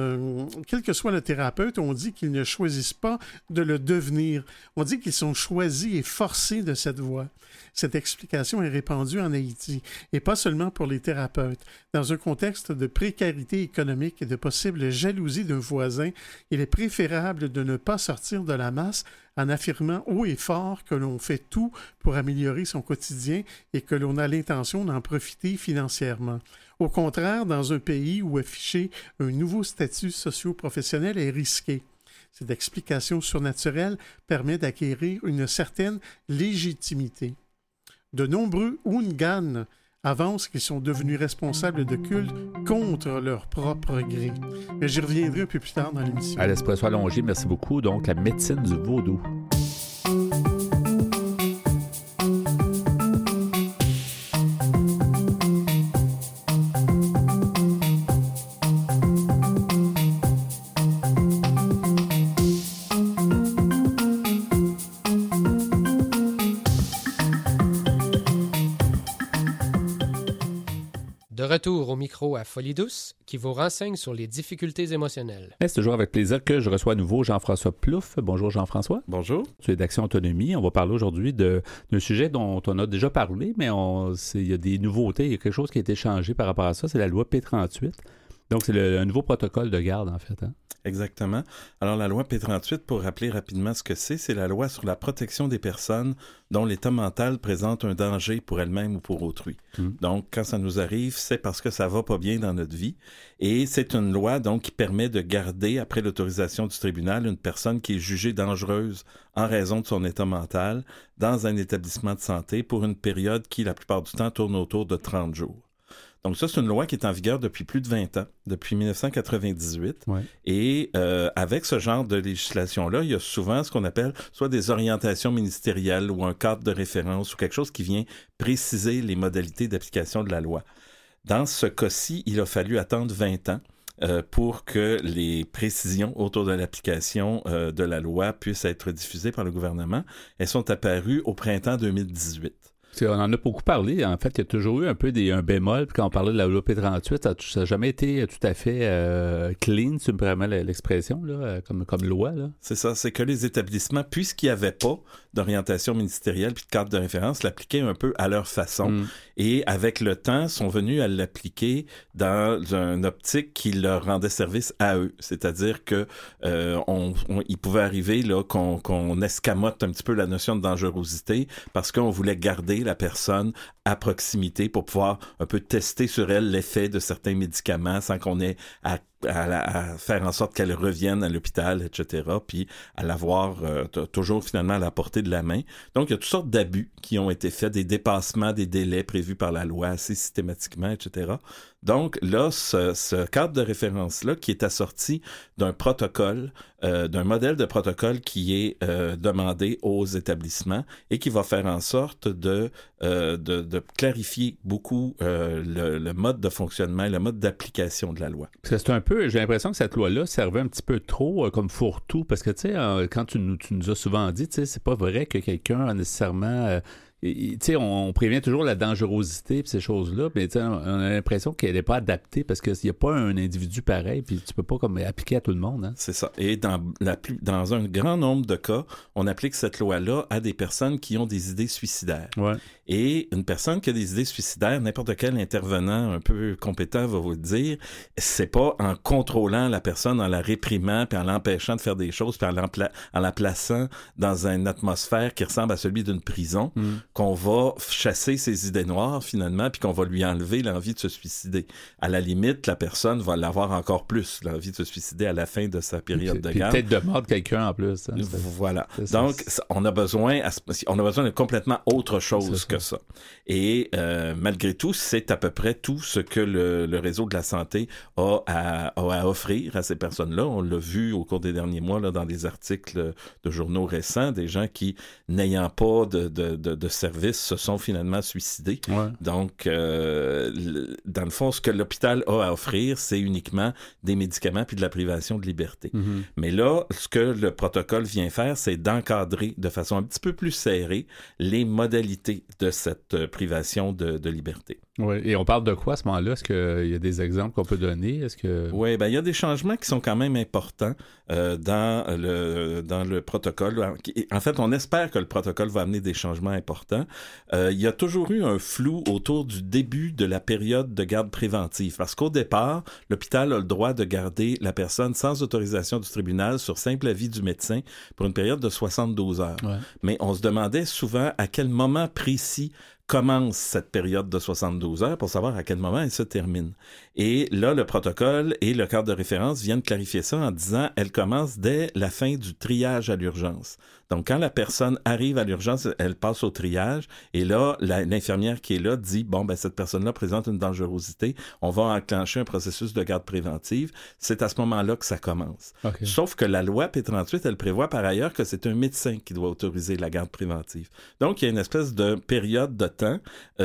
quel que soit le thérapeute, on dit qu'ils ne choisissent pas de le devenir. On dit qu'ils sont choisis et forcés de cette voie. Cette explication est répandue en Haïti, et pas seulement pour les thérapeutes. Dans un contexte de précarité économique et de possible jalousie d'un voisin, il est préférable de ne pas sortir de la masse en affirmant haut et fort que l'on fait tout pour améliorer son quotidien et que l'on a l'intention d'en profiter financièrement. Au contraire, dans un pays où afficher un nouveau statut socio-professionnel est risqué. Cette explication surnaturelle permet d'acquérir une certaine légitimité. De nombreux Oungan avancent qu'ils sont devenus responsables de cultes contre leur propre gré. Mais j'y reviendrai un peu plus tard dans l'émission. À l'Espresso allongé, merci beaucoup. Donc, la médecine du vaudou. De retour au micro à Folie Douce, qui vous renseigne sur les difficultés émotionnelles. C'est toujours avec plaisir que je reçois à nouveau Jean-François Plouffe. Bonjour Jean-François. Bonjour. Tu es d'Action Autonomie. On va parler aujourd'hui d'un sujet dont on a déjà parlé, mais il y a des nouveautés. Il y a quelque chose qui a été changé par rapport à ça. C'est la loi P38. Donc, c'est un nouveau protocole de garde, en fait. Hein? Exactement. Alors, la loi P38, pour rappeler rapidement ce que c'est la loi sur la protection des personnes dont l'état mental présente un danger pour elles-mêmes ou pour autrui. Donc, quand ça nous arrive, c'est parce que ça va pas bien dans notre vie. Et c'est une loi, donc, qui permet de garder, après l'autorisation du tribunal, une personne qui est jugée dangereuse en raison de son état mental dans un établissement de santé pour une période qui, la plupart du temps, tourne autour de 30 jours. Donc ça, c'est une loi qui est en vigueur depuis plus de 20 ans, depuis 1998. Ouais. Et avec ce genre de législation-là, il y a souvent ce qu'on appelle soit des orientations ministérielles ou un cadre de référence ou quelque chose qui vient préciser les modalités d'application de la loi. Dans ce cas-ci, il a fallu attendre 20 ans pour que les précisions autour de l'application de la loi puissent être diffusées par le gouvernement. Elles sont apparues au printemps 2018. On en a beaucoup parlé. En fait, il y a toujours eu un peu un bémol. Puis quand on parlait de la loi P38, ça n'a jamais été tout à fait clean, si tu me permets l'expression, là, comme loi. Là. C'est ça. C'est que les établissements, puisqu'il n'y avait pas d'orientation ministérielle puis de cadre de référence, l'appliquaient un peu à leur façon. Et avec le temps, sont venus à l'appliquer dans une optique qui leur rendait service à eux. C'est-à-dire que il pouvait arriver là qu'on escamote un petit peu la notion de dangerosité parce qu'on voulait garder garder la personne à proximité pour pouvoir un peu tester sur elle l'effet de certains médicaments sans qu'on ait à faire en sorte qu'elle revienne à l'hôpital, etc., puis à l'avoir toujours finalement à la portée de la main. Donc, il y a toutes sortes d'abus qui ont été faits, des dépassements des délais prévus par la loi assez systématiquement, etc. Donc, là, ce cadre de référence-là qui est assorti d'un protocole, d'un modèle de protocole qui est demandé aux établissements et qui va faire en sorte de clarifier beaucoup le mode de fonctionnement et le mode d'application de la loi. C'est un peu, j'ai l'impression que cette loi-là servait un petit peu trop comme fourre-tout, parce que, tu sais, quand tu nous as souvent dit, tu sais, c'est pas vrai que quelqu'un a nécessairement... tu sais, on prévient toujours la dangerosité et ces choses-là, mais on a l'impression qu'elle n'est pas adaptée parce qu'il n'y a pas un individu pareil, puis tu peux pas comme appliquer à tout le monde. Hein? C'est ça. Et dans un grand nombre de cas, on applique cette loi-là à des personnes qui ont des idées suicidaires. Ouais. Et une personne qui a des idées suicidaires, n'importe quel intervenant un peu compétent va vous le dire, c'est pas en contrôlant la personne, en la réprimant, puis en l'empêchant de faire des choses, puis en la plaçant dans une atmosphère qui ressemble à celui d'une prison, qu'on va chasser ses idées noires, finalement, puis qu'on va lui enlever l'envie de se suicider. À la limite, la personne va l'avoir encore plus, l'envie de se suicider à la fin de sa période de garde. Peut-être de mordre quelqu'un en plus. Hein, voilà. Donc, on a besoin de complètement autre chose que ça. Et malgré tout, c'est à peu près tout ce que le réseau de la santé a à offrir à ces personnes-là. On l'a vu au cours des derniers mois là, dans des articles de journaux récents, des gens qui, n'ayant pas de service, se sont finalement suicidés. Ouais. Donc, dans le fond, ce que l'hôpital a à offrir, c'est uniquement des médicaments puis de la privation de liberté. Mm-hmm. Mais là, ce que le protocole vient faire, c'est d'encadrer de façon un petit peu plus serrée les modalités de cette privation de liberté. Oui, et on parle de quoi à ce moment-là? Est-ce qu'il y a des exemples qu'on peut donner? Oui, il y a des changements qui sont quand même importants dans le protocole. En fait, on espère que le protocole va amener des changements importants. Il y a toujours eu un flou autour du début de la période de garde préventive, parce qu'au départ, l'hôpital a le droit de garder la personne sans autorisation du tribunal sur simple avis du médecin pour une période de 72 heures. Ouais. Mais on se demandait souvent à quel moment précis commence cette période de 72 heures pour savoir à quel moment elle se termine. Et là, le protocole et le cadre de référence viennent clarifier ça en disant elle commence dès la fin du triage à l'urgence. Donc, quand la personne arrive à l'urgence, elle passe au triage et là, l'infirmière qui est là dit, cette personne-là présente une dangerosité, on va enclencher un processus de garde préventive. C'est à ce moment-là que ça commence. Okay. Sauf que la loi P38, elle prévoit par ailleurs que c'est un médecin qui doit autoriser la garde préventive. Donc, il y a une espèce de période de temps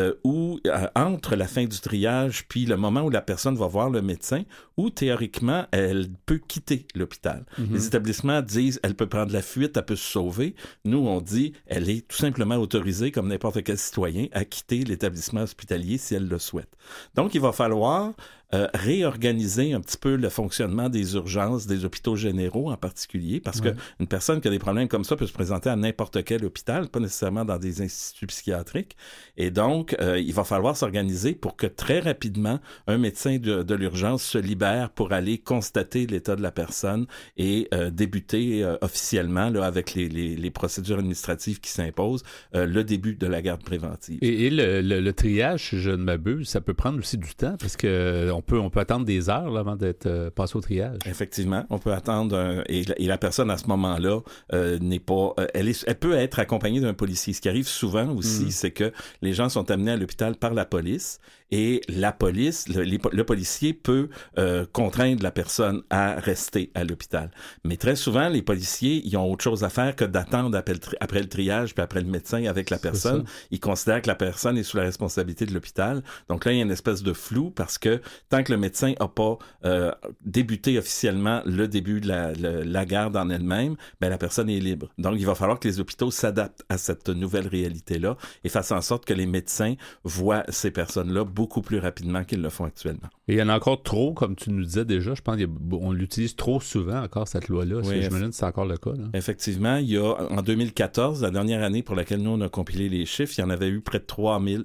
où, entre la fin du triage puis le moment où la personne va voir le médecin, où théoriquement, elle peut quitter l'hôpital. Mm-hmm. Les établissements disent, elle peut prendre la fuite, elle peut se sauver. Nous, on dit, elle est tout simplement autorisée, comme n'importe quel citoyen, à quitter l'établissement hospitalier si elle le souhaite. Donc, il va falloir réorganiser un petit peu le fonctionnement des urgences, des hôpitaux généraux en particulier, parce que une personne qui a des problèmes comme ça peut se présenter à n'importe quel hôpital, pas nécessairement dans des instituts psychiatriques. Et donc, il va falloir s'organiser pour que très rapidement, un médecin de l'urgence se libère pour aller constater l'état de la personne et débuter officiellement là, avec les procédures administratives qui s'imposent, le début de la garde préventive. Et le triage, si je ne m'abuse, ça peut prendre aussi du temps, parce que on peut attendre des heures là, avant d'être passé au triage. Effectivement, on peut attendre et la personne à ce moment-là n'est pas... elle peut être accompagnée d'un policier. Ce qui arrive souvent aussi, c'est que les gens sont amenés à l'hôpital par la police et la police, le policier peut contraindre la personne à rester à l'hôpital. Mais très souvent, les policiers, ils ont autre chose à faire que d'attendre après le triage puis après le médecin avec la personne. Ils considèrent que la personne est sous la responsabilité de l'hôpital. Donc là, il y a une espèce de flou parce que tant que le médecin n'a pas débuté officiellement le début de la garde en elle-même, la personne est libre. Donc, il va falloir que les hôpitaux s'adaptent à cette nouvelle réalité-là et fassent en sorte que les médecins voient ces personnes-là beaucoup plus rapidement qu'ils le font actuellement. Et il y en a encore trop, comme tu nous disais déjà. Je pense qu'on l'utilise trop souvent encore, cette loi-là. Oui, j'imagine que c'est encore le cas. Là. Effectivement, il y a, en 2014, la dernière année pour laquelle nous, on a compilé les chiffres, il y en avait eu près de 3000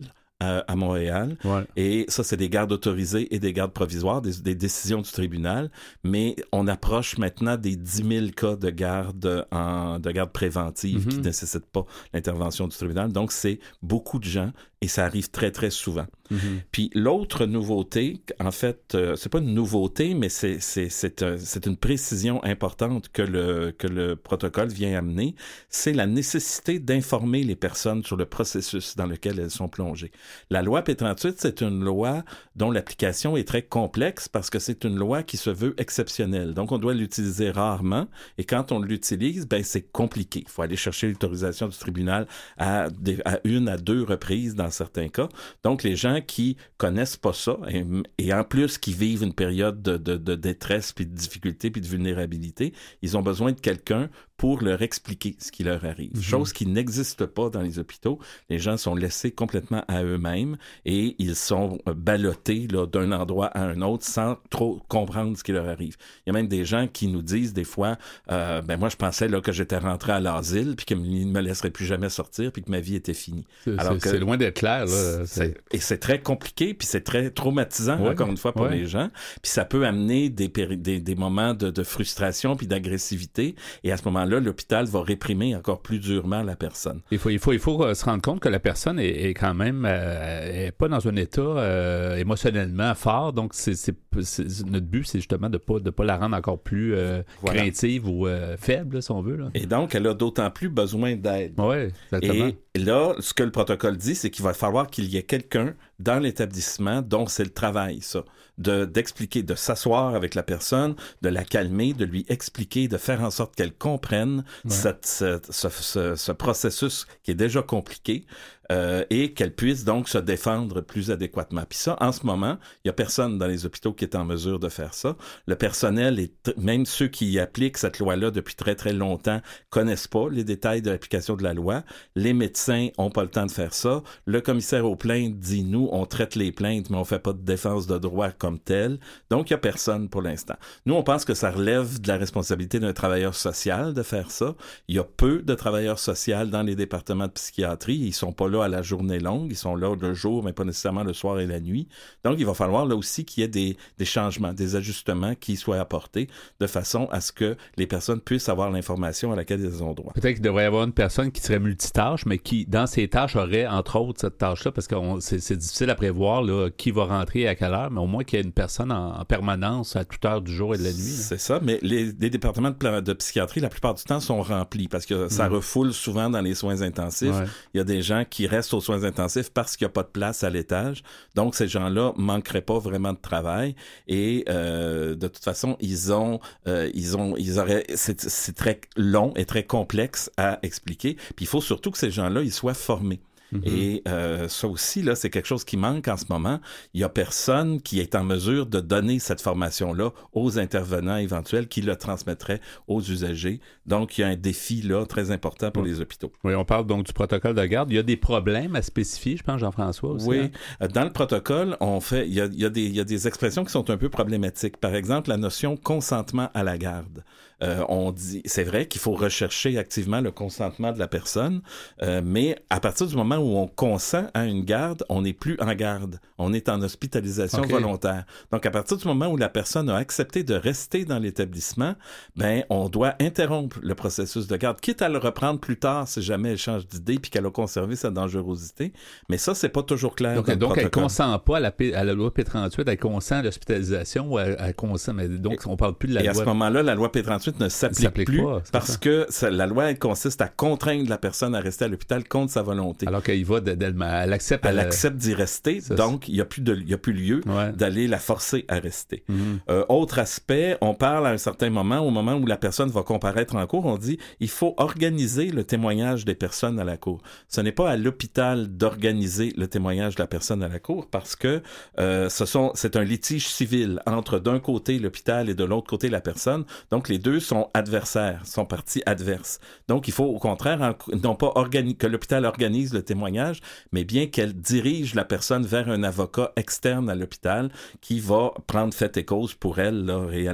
à Montréal. Ouais. Et ça, c'est des gardes autorisées et des gardes provisoires, des décisions du tribunal. Mais on approche maintenant des 10 000 cas de garde préventive qui ne nécessitent pas l'intervention du tribunal. Donc, c'est beaucoup de gens et ça arrive très, très souvent. Puis l'autre nouveauté, en fait, c'est pas une nouveauté, mais c'est une précision importante que le protocole vient amener, c'est la nécessité d'informer les personnes sur le processus dans lequel elles sont plongées. La loi P38, c'est une loi dont l'application est très complexe parce que c'est une loi qui se veut exceptionnelle. Donc, on doit l'utiliser rarement et quand on l'utilise, ben c'est compliqué. Il faut aller chercher l'autorisation du tribunal à 1 à 2 reprises dans certains cas. Donc, les gens qui connaissent pas ça et en plus qui vivent une période de détresse puis de difficulté puis de vulnérabilité, ils ont besoin de quelqu'un pour leur expliquer ce qui leur arrive. Chose qui n'existe pas dans les hôpitaux. Les gens sont laissés complètement à eux-mêmes et ils sont ballottés là, d'un endroit à un autre sans trop comprendre ce qui leur arrive. Il y a même des gens qui nous disent des fois, moi je pensais là, que j'étais rentré à l'asile puis qu'ils ne me laisseraient plus jamais sortir puis que ma vie était finie. C'est loin d'être clair. Là. Et c'est très compliqué puis c'est très traumatisant encore une fois pour les gens. Puis ça peut amener des moments de frustration puis d'agressivité et à ce moment-là, l'hôpital va réprimer encore plus durement la personne. Il faut se rendre compte que la personne est quand même est pas dans un état émotionnellement fort. Donc, notre but, c'est justement de pas la rendre encore plus craintive ou faible, si on veut. Là. Et donc, elle a d'autant plus besoin d'aide. Oui, exactement. Et là, ce que le protocole dit, c'est qu'il va falloir qu'il y ait quelqu'un dans l'établissement dont c'est le travail, ça. D'expliquer, de s'asseoir avec la personne, de la calmer, de lui expliquer, de faire en sorte qu'elle comprenne ce processus qui est déjà compliqué et qu'elle puisse donc se défendre plus adéquatement. Puis ça, en ce moment, il n'y a personne dans les hôpitaux qui est en mesure de faire ça. Le personnel, même ceux qui appliquent cette loi-là depuis très, très longtemps, connaissent pas les détails de l'application de la loi. Les médecins n'ont pas le temps de faire ça. Le commissaire aux plaintes dit, nous, on traite les plaintes, mais on fait pas de défense de droit comme tel. Donc, il n'y a personne pour l'instant. Nous, on pense que ça relève de la responsabilité d'un travailleur social de faire ça. Il y a peu de travailleurs sociaux dans les départements de psychiatrie. Ils sont pas là à la journée longue. Ils sont là le jour, mais pas nécessairement le soir et la nuit. Donc, il va falloir là aussi qu'il y ait des changements, des ajustements qui soient apportés de façon à ce que les personnes puissent avoir l'information à laquelle elles ont droit. Peut-être qu'il devrait y avoir une personne qui serait multitâche, mais qui, dans ses tâches, aurait, entre autres, cette tâche-là, parce que c'est difficile à prévoir là, qui va rentrer à quelle heure, mais au moins qu'il y ait une personne en permanence à toute heure du jour et de la nuit. Là. C'est ça, mais les départements de psychiatrie, la plupart du temps, sont remplis parce que ça refoule souvent dans les soins intensifs. Ouais. Il y a des gens qui restent aux soins intensifs parce qu'il n'y a pas de place à l'étage. Donc, ces gens-là manqueraient pas vraiment de travail et de toute façon, ils auraient... C'est très long et très complexe à expliquer. Puis, il faut surtout que ces gens-là, ils soient formés. Et ça aussi, là, c'est quelque chose qui manque en ce moment. Il y a personne qui est en mesure de donner cette formation-là aux intervenants éventuels qui le transmettraient aux usagers. Donc, il y a un défi là très important pour les hôpitaux. Oui, on parle donc du protocole de garde. Il y a des problèmes à spécifier, je pense, Jean-François aussi. Oui, dans le protocole, il y a des expressions qui sont un peu problématiques. Par exemple, la notion consentement à la garde. On dit, c'est vrai qu'il faut rechercher activement le consentement de la personne, mais à partir du moment où on consent à une garde, on n'est plus en garde. On est en hospitalisation volontaire. Donc, à partir du moment où la personne a accepté de rester dans l'établissement, ben, on doit interrompre le processus de garde, quitte à le reprendre plus tard si jamais elle change d'idée puis qu'elle a conservé sa dangerosité. Mais ça, c'est pas toujours clair. Donc, elle ne consent pas à la loi P38, elle consent à l'hospitalisation ou elle consent, mais donc on parle plus de la loi. Et à ce moment-là, la loi P38 ne s'applique plus parce que la loi, elle consiste à contraindre la personne à rester à l'hôpital contre sa volonté. Alors qu'elle y va d'elle-même, elle accepte d'y rester, donc il n'y a plus lieu d'aller la forcer à rester. Autre aspect, on parle à un certain moment, au moment où la personne va comparaître en cour, on dit il faut organiser le témoignage des personnes à la cour. Ce n'est pas à l'hôpital d'organiser le témoignage de la personne à la cour parce que c'est un litige civil entre d'un côté l'hôpital et de l'autre côté la personne. Donc les deux sont adversaires, sont parties adverses. Donc il faut au contraire non pas que l'hôpital organise le témoignage, mais bien qu'elle dirige la personne vers un avocat externe à l'hôpital qui va prendre fait et cause pour elle là, réellement.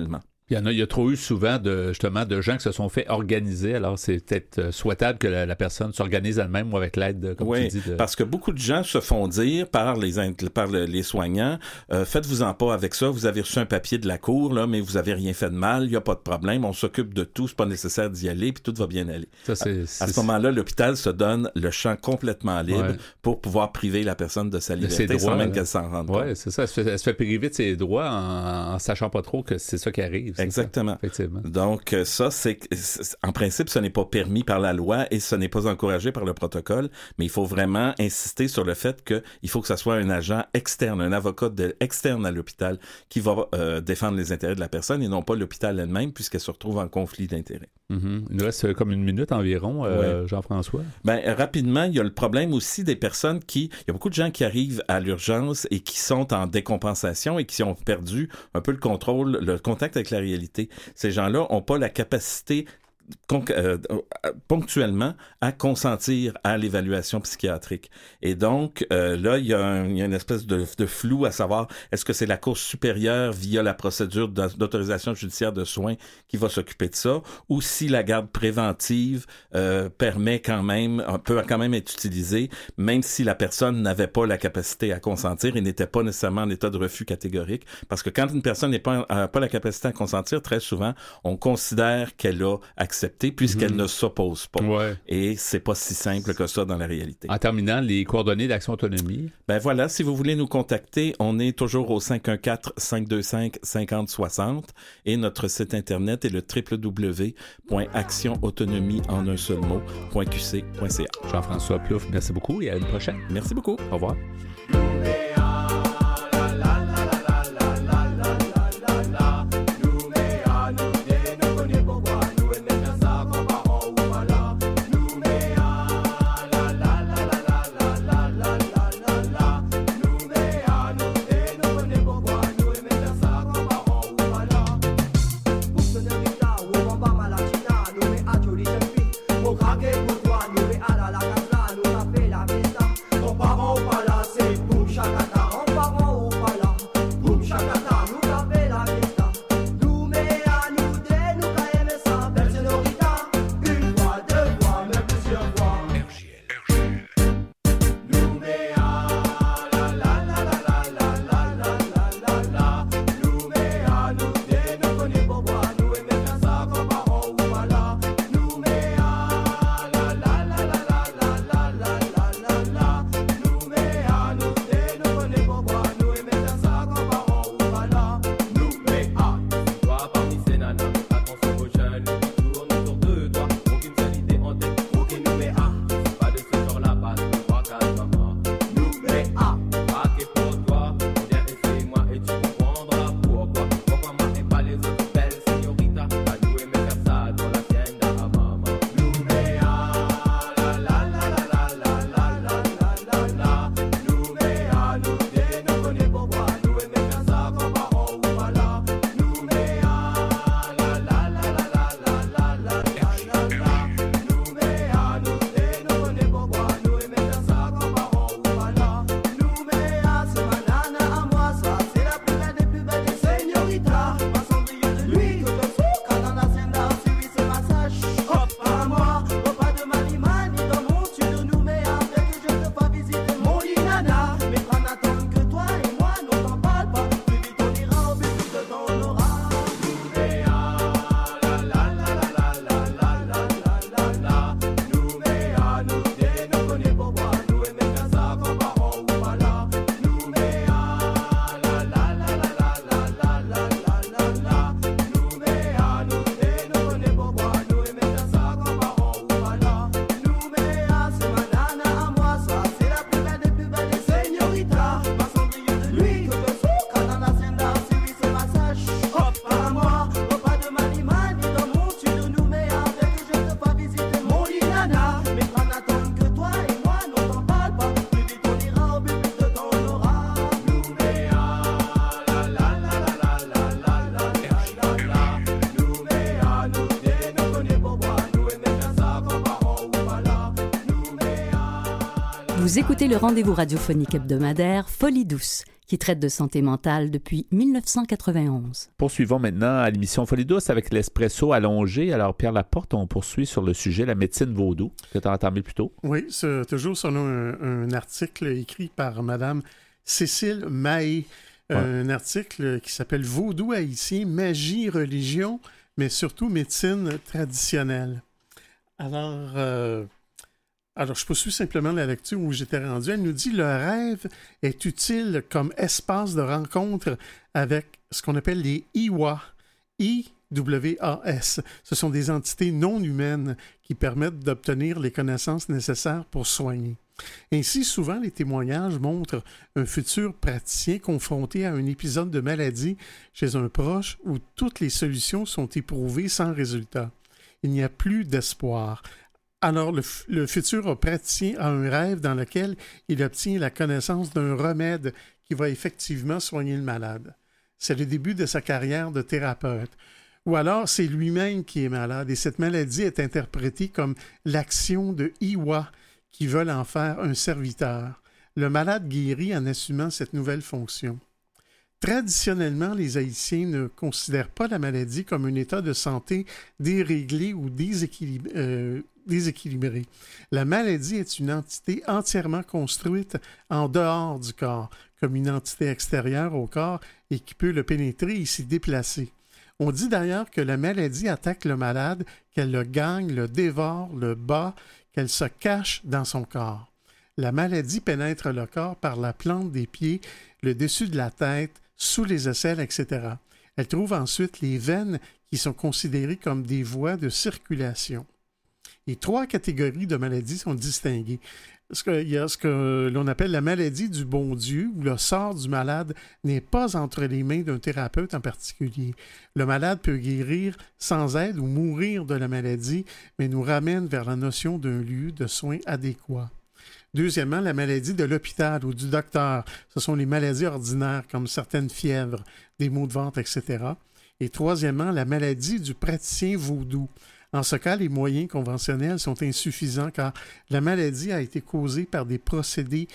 Il y a trop eu souvent de gens qui se sont fait organiser. Alors, c'est peut-être souhaitable que la personne s'organise elle-même ou avec l'aide, comme tu dis. Parce que beaucoup de gens se font dire par les soignants, faites-vous-en pas avec ça, vous avez reçu un papier de la cour, là, mais vous avez rien fait de mal, il n'y a pas de problème, on s'occupe de tout, c'est pas nécessaire d'y aller, puis tout va bien aller. Ça, à ce moment-là, l'hôpital se donne le champ complètement libre pour pouvoir priver la personne de sa liberté sans même qu'elle s'en rende compte. Oui, c'est ça. Elle se fait priver de ses droits en sachant pas trop que c'est ça qui arrive. Exactement. Ça, effectivement. Donc, ça, en principe, ce n'est pas permis par la loi et ce n'est pas encouragé par le protocole, mais il faut vraiment insister sur le fait qu'il faut que ça soit un agent externe, un avocat externe à l'hôpital qui va défendre les intérêts de la personne et non pas l'hôpital elle-même puisqu'elle se retrouve en conflit d'intérêts. Mm-hmm. Il nous reste comme 1 minute environ, Jean-François. Rapidement, il y a le problème aussi des personnes il y a beaucoup de gens qui arrivent à l'urgence et qui sont en décompensation et qui ont perdu un peu le contact avec la réalité. Ces gens-là n'ont pas la capacité ponctuellement à consentir à l'évaluation psychiatrique. Et donc, là, il y a une espèce de flou à savoir, est-ce que c'est la Cour supérieure via la procédure d'autorisation judiciaire de soins qui va s'occuper de ça, ou si la garde préventive peut quand même être utilisée, même si la personne n'avait pas la capacité à consentir et n'était pas nécessairement en état de refus catégorique. Parce que quand une personne n'a pas la capacité à consentir, très souvent, on considère qu'elle a accepté puisqu'elle ne s'oppose pas. Ouais. Et c'est pas si simple que ça dans la réalité. En terminant, les coordonnées d'Action Autonomie. Voilà, si vous voulez nous contacter, on est toujours au 514-525-5060 et notre site internet est le www.actionautonomie.qc.ca. Jean-François Plouffe, merci beaucoup et à une prochaine. Merci beaucoup. Au revoir. Vous écoutez le rendez-vous radiophonique hebdomadaire Folie douce, qui traite de santé mentale depuis 1991. Poursuivons maintenant à l'émission Folie douce avec l'espresso allongé. Alors, Pierre Laporte, on poursuit sur le sujet la médecine vaudou, que tu as entamé plus tôt. Oui, c'est toujours selon un article écrit par Mme Cécile Mahé. Un article qui s'appelle « Vaudou haïtien, magie, religion, mais surtout médecine traditionnelle ». Alors, je poursuis simplement la lecture où j'étais rendu. Elle nous dit « Le rêve est utile comme espace de rencontre avec ce qu'on appelle les Iwa, I-W-A-S. Ce sont des entités non humaines qui permettent d'obtenir les connaissances nécessaires pour soigner. Ainsi, souvent, les témoignages montrent un futur praticien confronté à un épisode de maladie chez un proche où toutes les solutions sont éprouvées sans résultat. Il n'y a plus d'espoir. Alors, le futur praticien a un rêve dans lequel il obtient la connaissance d'un remède qui va effectivement soigner le malade. C'est le début de sa carrière de thérapeute. Ou alors, c'est lui-même qui est malade et cette maladie est interprétée comme l'action de Iwa qui veulent en faire un serviteur. Le malade guérit en assumant cette nouvelle fonction. Traditionnellement, les Haïtiens ne considèrent pas la maladie comme un état de santé déréglé ou déséquilibré. La maladie est une entité entièrement construite en dehors du corps, comme une entité extérieure au corps et qui peut le pénétrer et s'y déplacer. On dit d'ailleurs que la maladie attaque le malade, qu'elle le gagne, le dévore, le bat, qu'elle se cache dans son corps. La maladie pénètre le corps par la plante des pieds, le dessus de la tête, sous les aisselles, etc. Elle trouve ensuite les veines qui sont considérées comme des voies de circulation. Et 3 catégories de maladies sont distinguées. Il y a ce que l'on appelle la maladie du bon Dieu, où le sort du malade n'est pas entre les mains d'un thérapeute en particulier. Le malade peut guérir sans aide ou mourir de la maladie, mais nous ramène vers la notion d'un lieu de soins adéquat. Deuxièmement, la maladie de l'hôpital ou du docteur. Ce sont les maladies ordinaires comme certaines fièvres, des maux de ventre, etc. Et troisièmement, la maladie du praticien vaudou. En ce cas, les moyens conventionnels sont insuffisants car la maladie a été causée par des procédés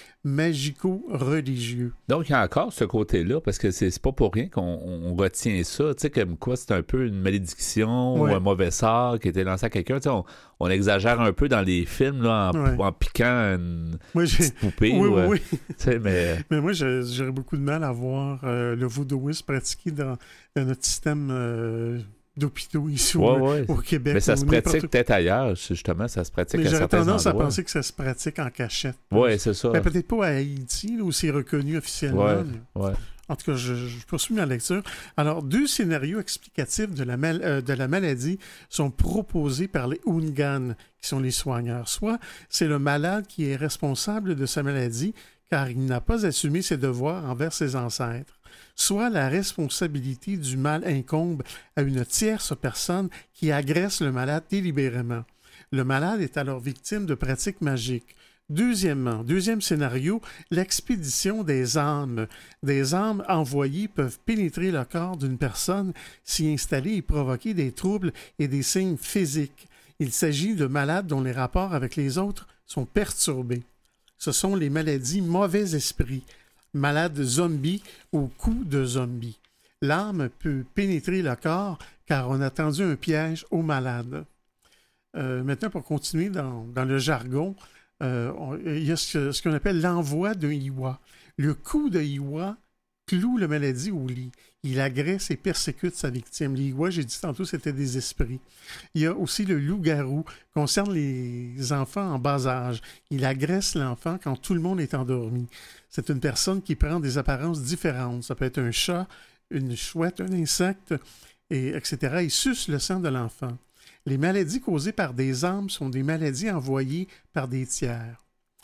magico-religieux. Donc, il y a encore ce côté-là, parce que c'est pas pour rien qu'on retient ça. Tu sais, comme quoi, c'est un peu une malédiction ou un mauvais sort qui était lancé à quelqu'un. Tu sais, on exagère un peu dans les films là, en piquant une petite poupée. Oui. Tu sais, mais moi, j'aurais beaucoup de mal à voir le vaudouisme pratiqué dans notre système d'hôpitaux ici au Québec. Mais ça se pratique peut-être ailleurs, justement, ça se pratique à certains endroits. J'aurais tendance à penser que ça se pratique en cachette. Oui, c'est ça. Mais peut-être pas à Haïti, là, où c'est reconnu officiellement. Ouais. En tout cas, je poursuis ma lecture. Alors, 2 scénarios explicatifs de la maladie sont proposés par les Ungan, qui sont les soigneurs. Soit c'est le malade qui est responsable de sa maladie, car il n'a pas assumé ses devoirs envers ses ancêtres. Soit la responsabilité du mal incombe à une tierce personne qui agresse le malade délibérément. Le malade est alors victime de pratiques magiques. Deuxième scénario, l'expédition des âmes. Des âmes envoyées peuvent pénétrer le corps d'une personne, s'y installer et provoquer des troubles et des signes physiques. Il s'agit de malades dont les rapports avec les autres sont perturbés. Ce sont les maladies mauvais esprits. Malade zombie ou coup de zombie. L'âme peut pénétrer le corps car on a tendu un piège au malade. Maintenant, pour continuer dans le jargon, il y a ce qu'on appelle l'envoi d'un Iwa. Le coup de Iwa cloue le maladie au lit. Il agresse et persécute sa victime. Les Iwa, j'ai dit tantôt, c'était des esprits. Il y a aussi le loup-garou, concerne les enfants en bas âge. Il agresse l'enfant quand tout le monde est endormi. C'est une personne qui prend des apparences différentes. Ça peut être un chat, une chouette, un insecte, etc. Il suce le sang de l'enfant. Les maladies causées par des âmes sont des maladies envoyées par des tiers.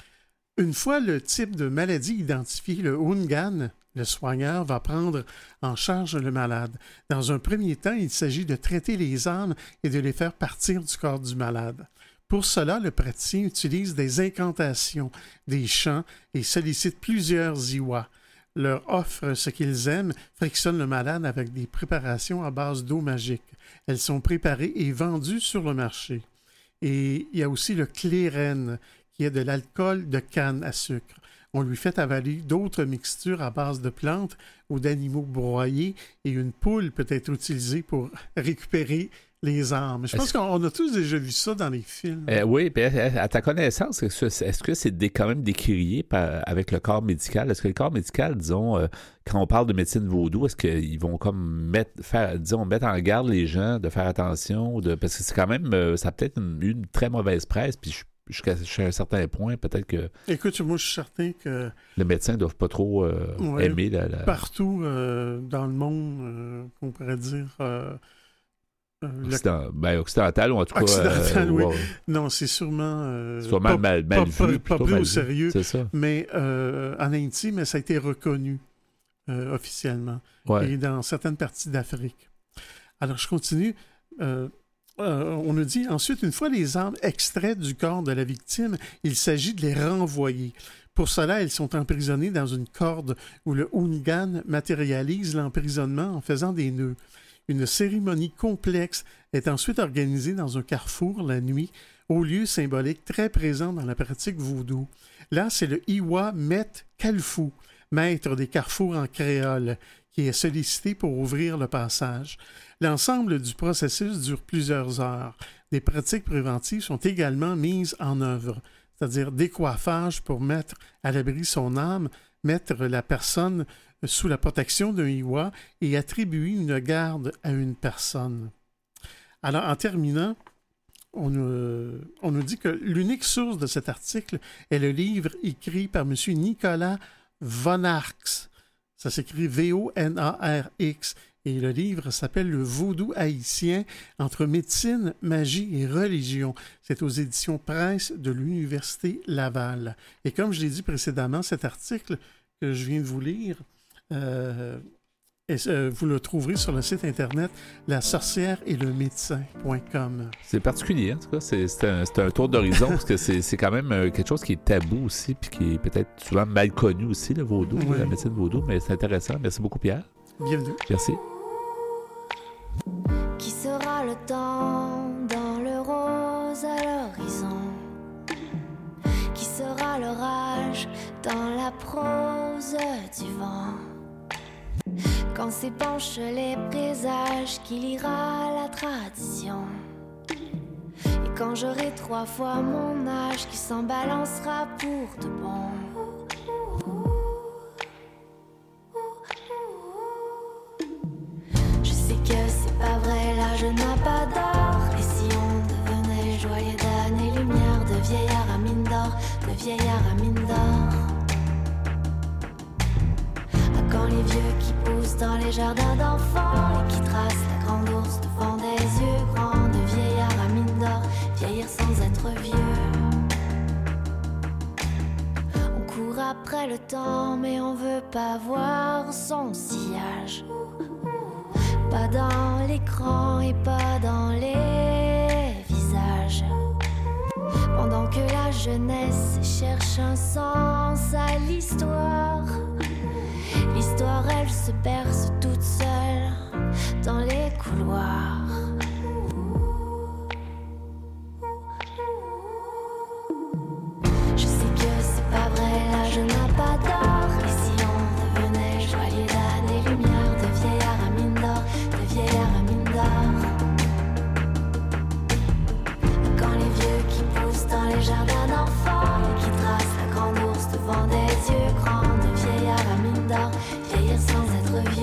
Une fois le type de maladie identifié, le Ungan, le soigneur, va prendre en charge le malade. Dans un premier temps, il s'agit de traiter les âmes et de les faire partir du corps du malade. Pour cela, le praticien utilise des incantations, des chants et sollicite plusieurs Iwa. Leur offre ce qu'ils aiment, frictionne le malade avec des préparations à base d'eau magique. Elles sont préparées et vendues sur le marché. Et il y a aussi le clérène, qui est de l'alcool de canne à sucre. on lui fait avaler d'autres mixtures à base de plantes ou d'animaux broyés et une poule peut être utilisée pour récupérer les âmes. Je pense qu'on a tous déjà vu ça dans les films. Oui, puis à ta connaissance, est-ce que c'est quand même décrié avec le corps médical? Est-ce que le corps médical, disons, quand on parle de médecine vaudou, est-ce qu'ils vont comme mettre en garde les gens de faire attention? Parce que c'est quand même, ça a peut-être une très mauvaise presse, puis jusqu'à un certain point, peut-être que... Écoute, moi, je suis certain que... Les médecins ne doivent pas trop aimer Partout dans le monde, on pourrait dire... occidental, ou en tout cas... Occidental, oui. Non, c'est sûrement... mal vu. Pas pris au sérieux. C'est ça. Mais en Haïti, mais ça a été reconnu officiellement. Ouais. Et dans certaines parties d'Afrique. Alors, je continue. On nous dit, ensuite, une fois les âmes extraites du corps de la victime, il s'agit de les renvoyer. Pour cela, elles sont emprisonnées dans une corde où le Houngan matérialise l'emprisonnement en faisant des nœuds. Une cérémonie complexe est ensuite organisée dans un carrefour la nuit, au lieu symbolique très présent dans la pratique vaudou. Là, c'est le Iwa Met Kalfou, maître des carrefours en créole, qui est sollicité pour ouvrir le passage. L'ensemble du processus dure plusieurs heures. Des pratiques préventives sont également mises en œuvre, c'est-à-dire décoiffage pour mettre à l'abri son âme, mettre la personne sous la protection d'un Iwa et attribuer une garde à une personne. Alors, en terminant, on nous dit que l'unique source de cet article est le livre écrit par M. Nicolas Vonarx. Ça s'écrit V-O-N-A-R-X. Et le livre s'appelle « Le vaudou haïtien entre médecine, magie et religion ». C'est aux éditions Presse de l'Université Laval. Et comme je l'ai dit précédemment, cet article que je viens de vous lire, vous le trouverez sur le site internet lasorcièreetlemédecin.com. C'est particulier, en tout cas. C'est un tour d'horizon parce que c'est quand même quelque chose qui est tabou aussi puis qui est peut-être souvent mal connu aussi, le vaudou, la médecine vaudou, mais c'est intéressant. Merci beaucoup, Pierre. Bienvenue. Merci. Qui sera le temps dans le rose à l'horizon? Qui sera l'orage dans la prose du vent? Quand s'épanchent les présages, qui lira la tradition? Et quand j'aurai 3 fois mon âge, qui s'en balancera pour de bon? Je sais que c'est pas vrai, l'âge n'a pas d'or. Et si on devenait joyeux d'âne et lumière, de vieillard à mine d'or, de vieillard à mine d'or? Quand les vieux qui poussent dans les jardins d'enfants et qui tracent la grande ours devant des yeux grands, de vieillard à mine d'or, vieillir sans être vieux. On court après le temps mais on veut pas voir son sillage. Pas dans l'écran et pas dans les visages. Pendant que la jeunesse cherche un sens à l'histoire, l'histoire, elle se berce toute seule dans les couloirs. Je sais que c'est pas vrai, l'âge n'a pas d'or. Et si on devenait joyeux d'âne et lumière, de vieillard à mine d'or, de vieillard à mine d'or? Quand les vieux qui poussent dans les jardins d'enfants et qui tracent la grande ours devant des yeux grands, de vieillard à mine d'or, vieillir sans être vieux.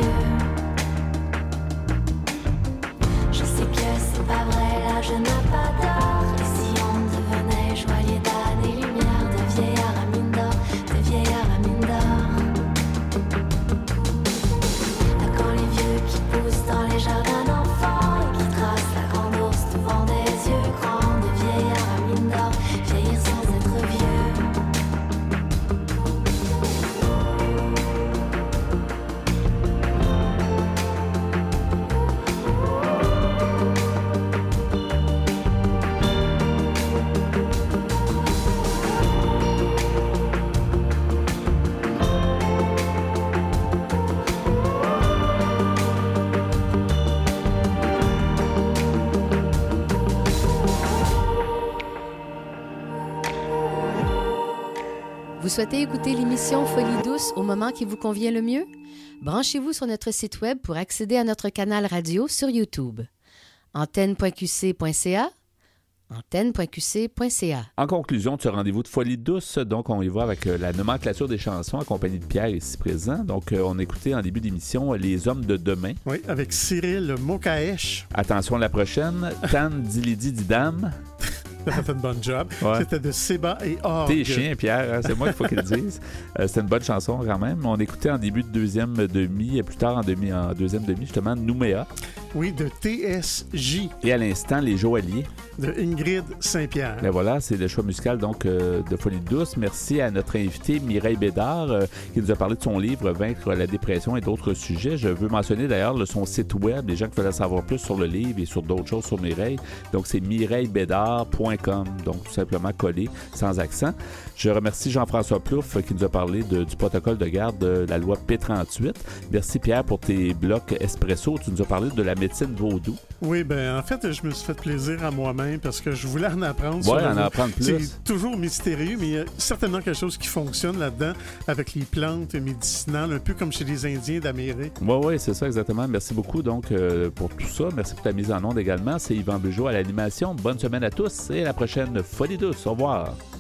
souhaitez écouter l'émission Folie douce au moment qui vous convient le mieux? Branchez-vous sur notre site web pour accéder à notre canal radio sur YouTube. antenne.qc.ca antenne.qc.ca. En conclusion de ce rendez-vous de Folie douce, donc on y va avec la nomenclature des chansons en compagnie de Pierre ici présent. Donc on écoutait en début d'émission Les Hommes de demain. Oui, avec Cyril Mokaesh. Attention, la prochaine, Tan Dilidi Didam. Ça fait une bonne job. Ouais. C'était de Seba et Orgue. T'es chien, Pierre, hein? C'est moi qu'il faut qu'il le dise. C'était une bonne chanson quand même. On écoutait en début de deuxième demi, et plus tard en deuxième demi, justement, Nouméa. Oui, de TSJ. Et à l'instant, Les Joailliers. De Ingrid Saint-Pierre. Et voilà, c'est le choix musical donc de Folie douce. Merci à notre invitée Mireille Bédard qui nous a parlé de son livre Vaincre la dépression et d'autres sujets. Je veux mentionner d'ailleurs son site web, les gens qui veulent en savoir plus sur le livre et sur d'autres choses sur Mireille. Donc c'est mireillebédard.com, donc tout simplement collé, sans accent. Je remercie Jean-François Plouffe qui nous a parlé du protocole de garde de la loi P38. Merci Pierre pour tes blocs espresso. Tu nous as parlé de la médecine vaudou. Oui, ben en fait, je me suis fait plaisir à moi-même parce que je voulais en apprendre. Ouais, en apprendre plus. C'est toujours mystérieux, mais il y a certainement quelque chose qui fonctionne là-dedans avec les plantes médicinales, un peu comme chez les Indiens d'Amérique. Oui, c'est ça exactement. Merci beaucoup donc pour tout ça. Merci pour ta mise en onde également. C'est Yvan Bugeaud à l'animation. Bonne semaine à tous et à la prochaine Folie douce. Au revoir.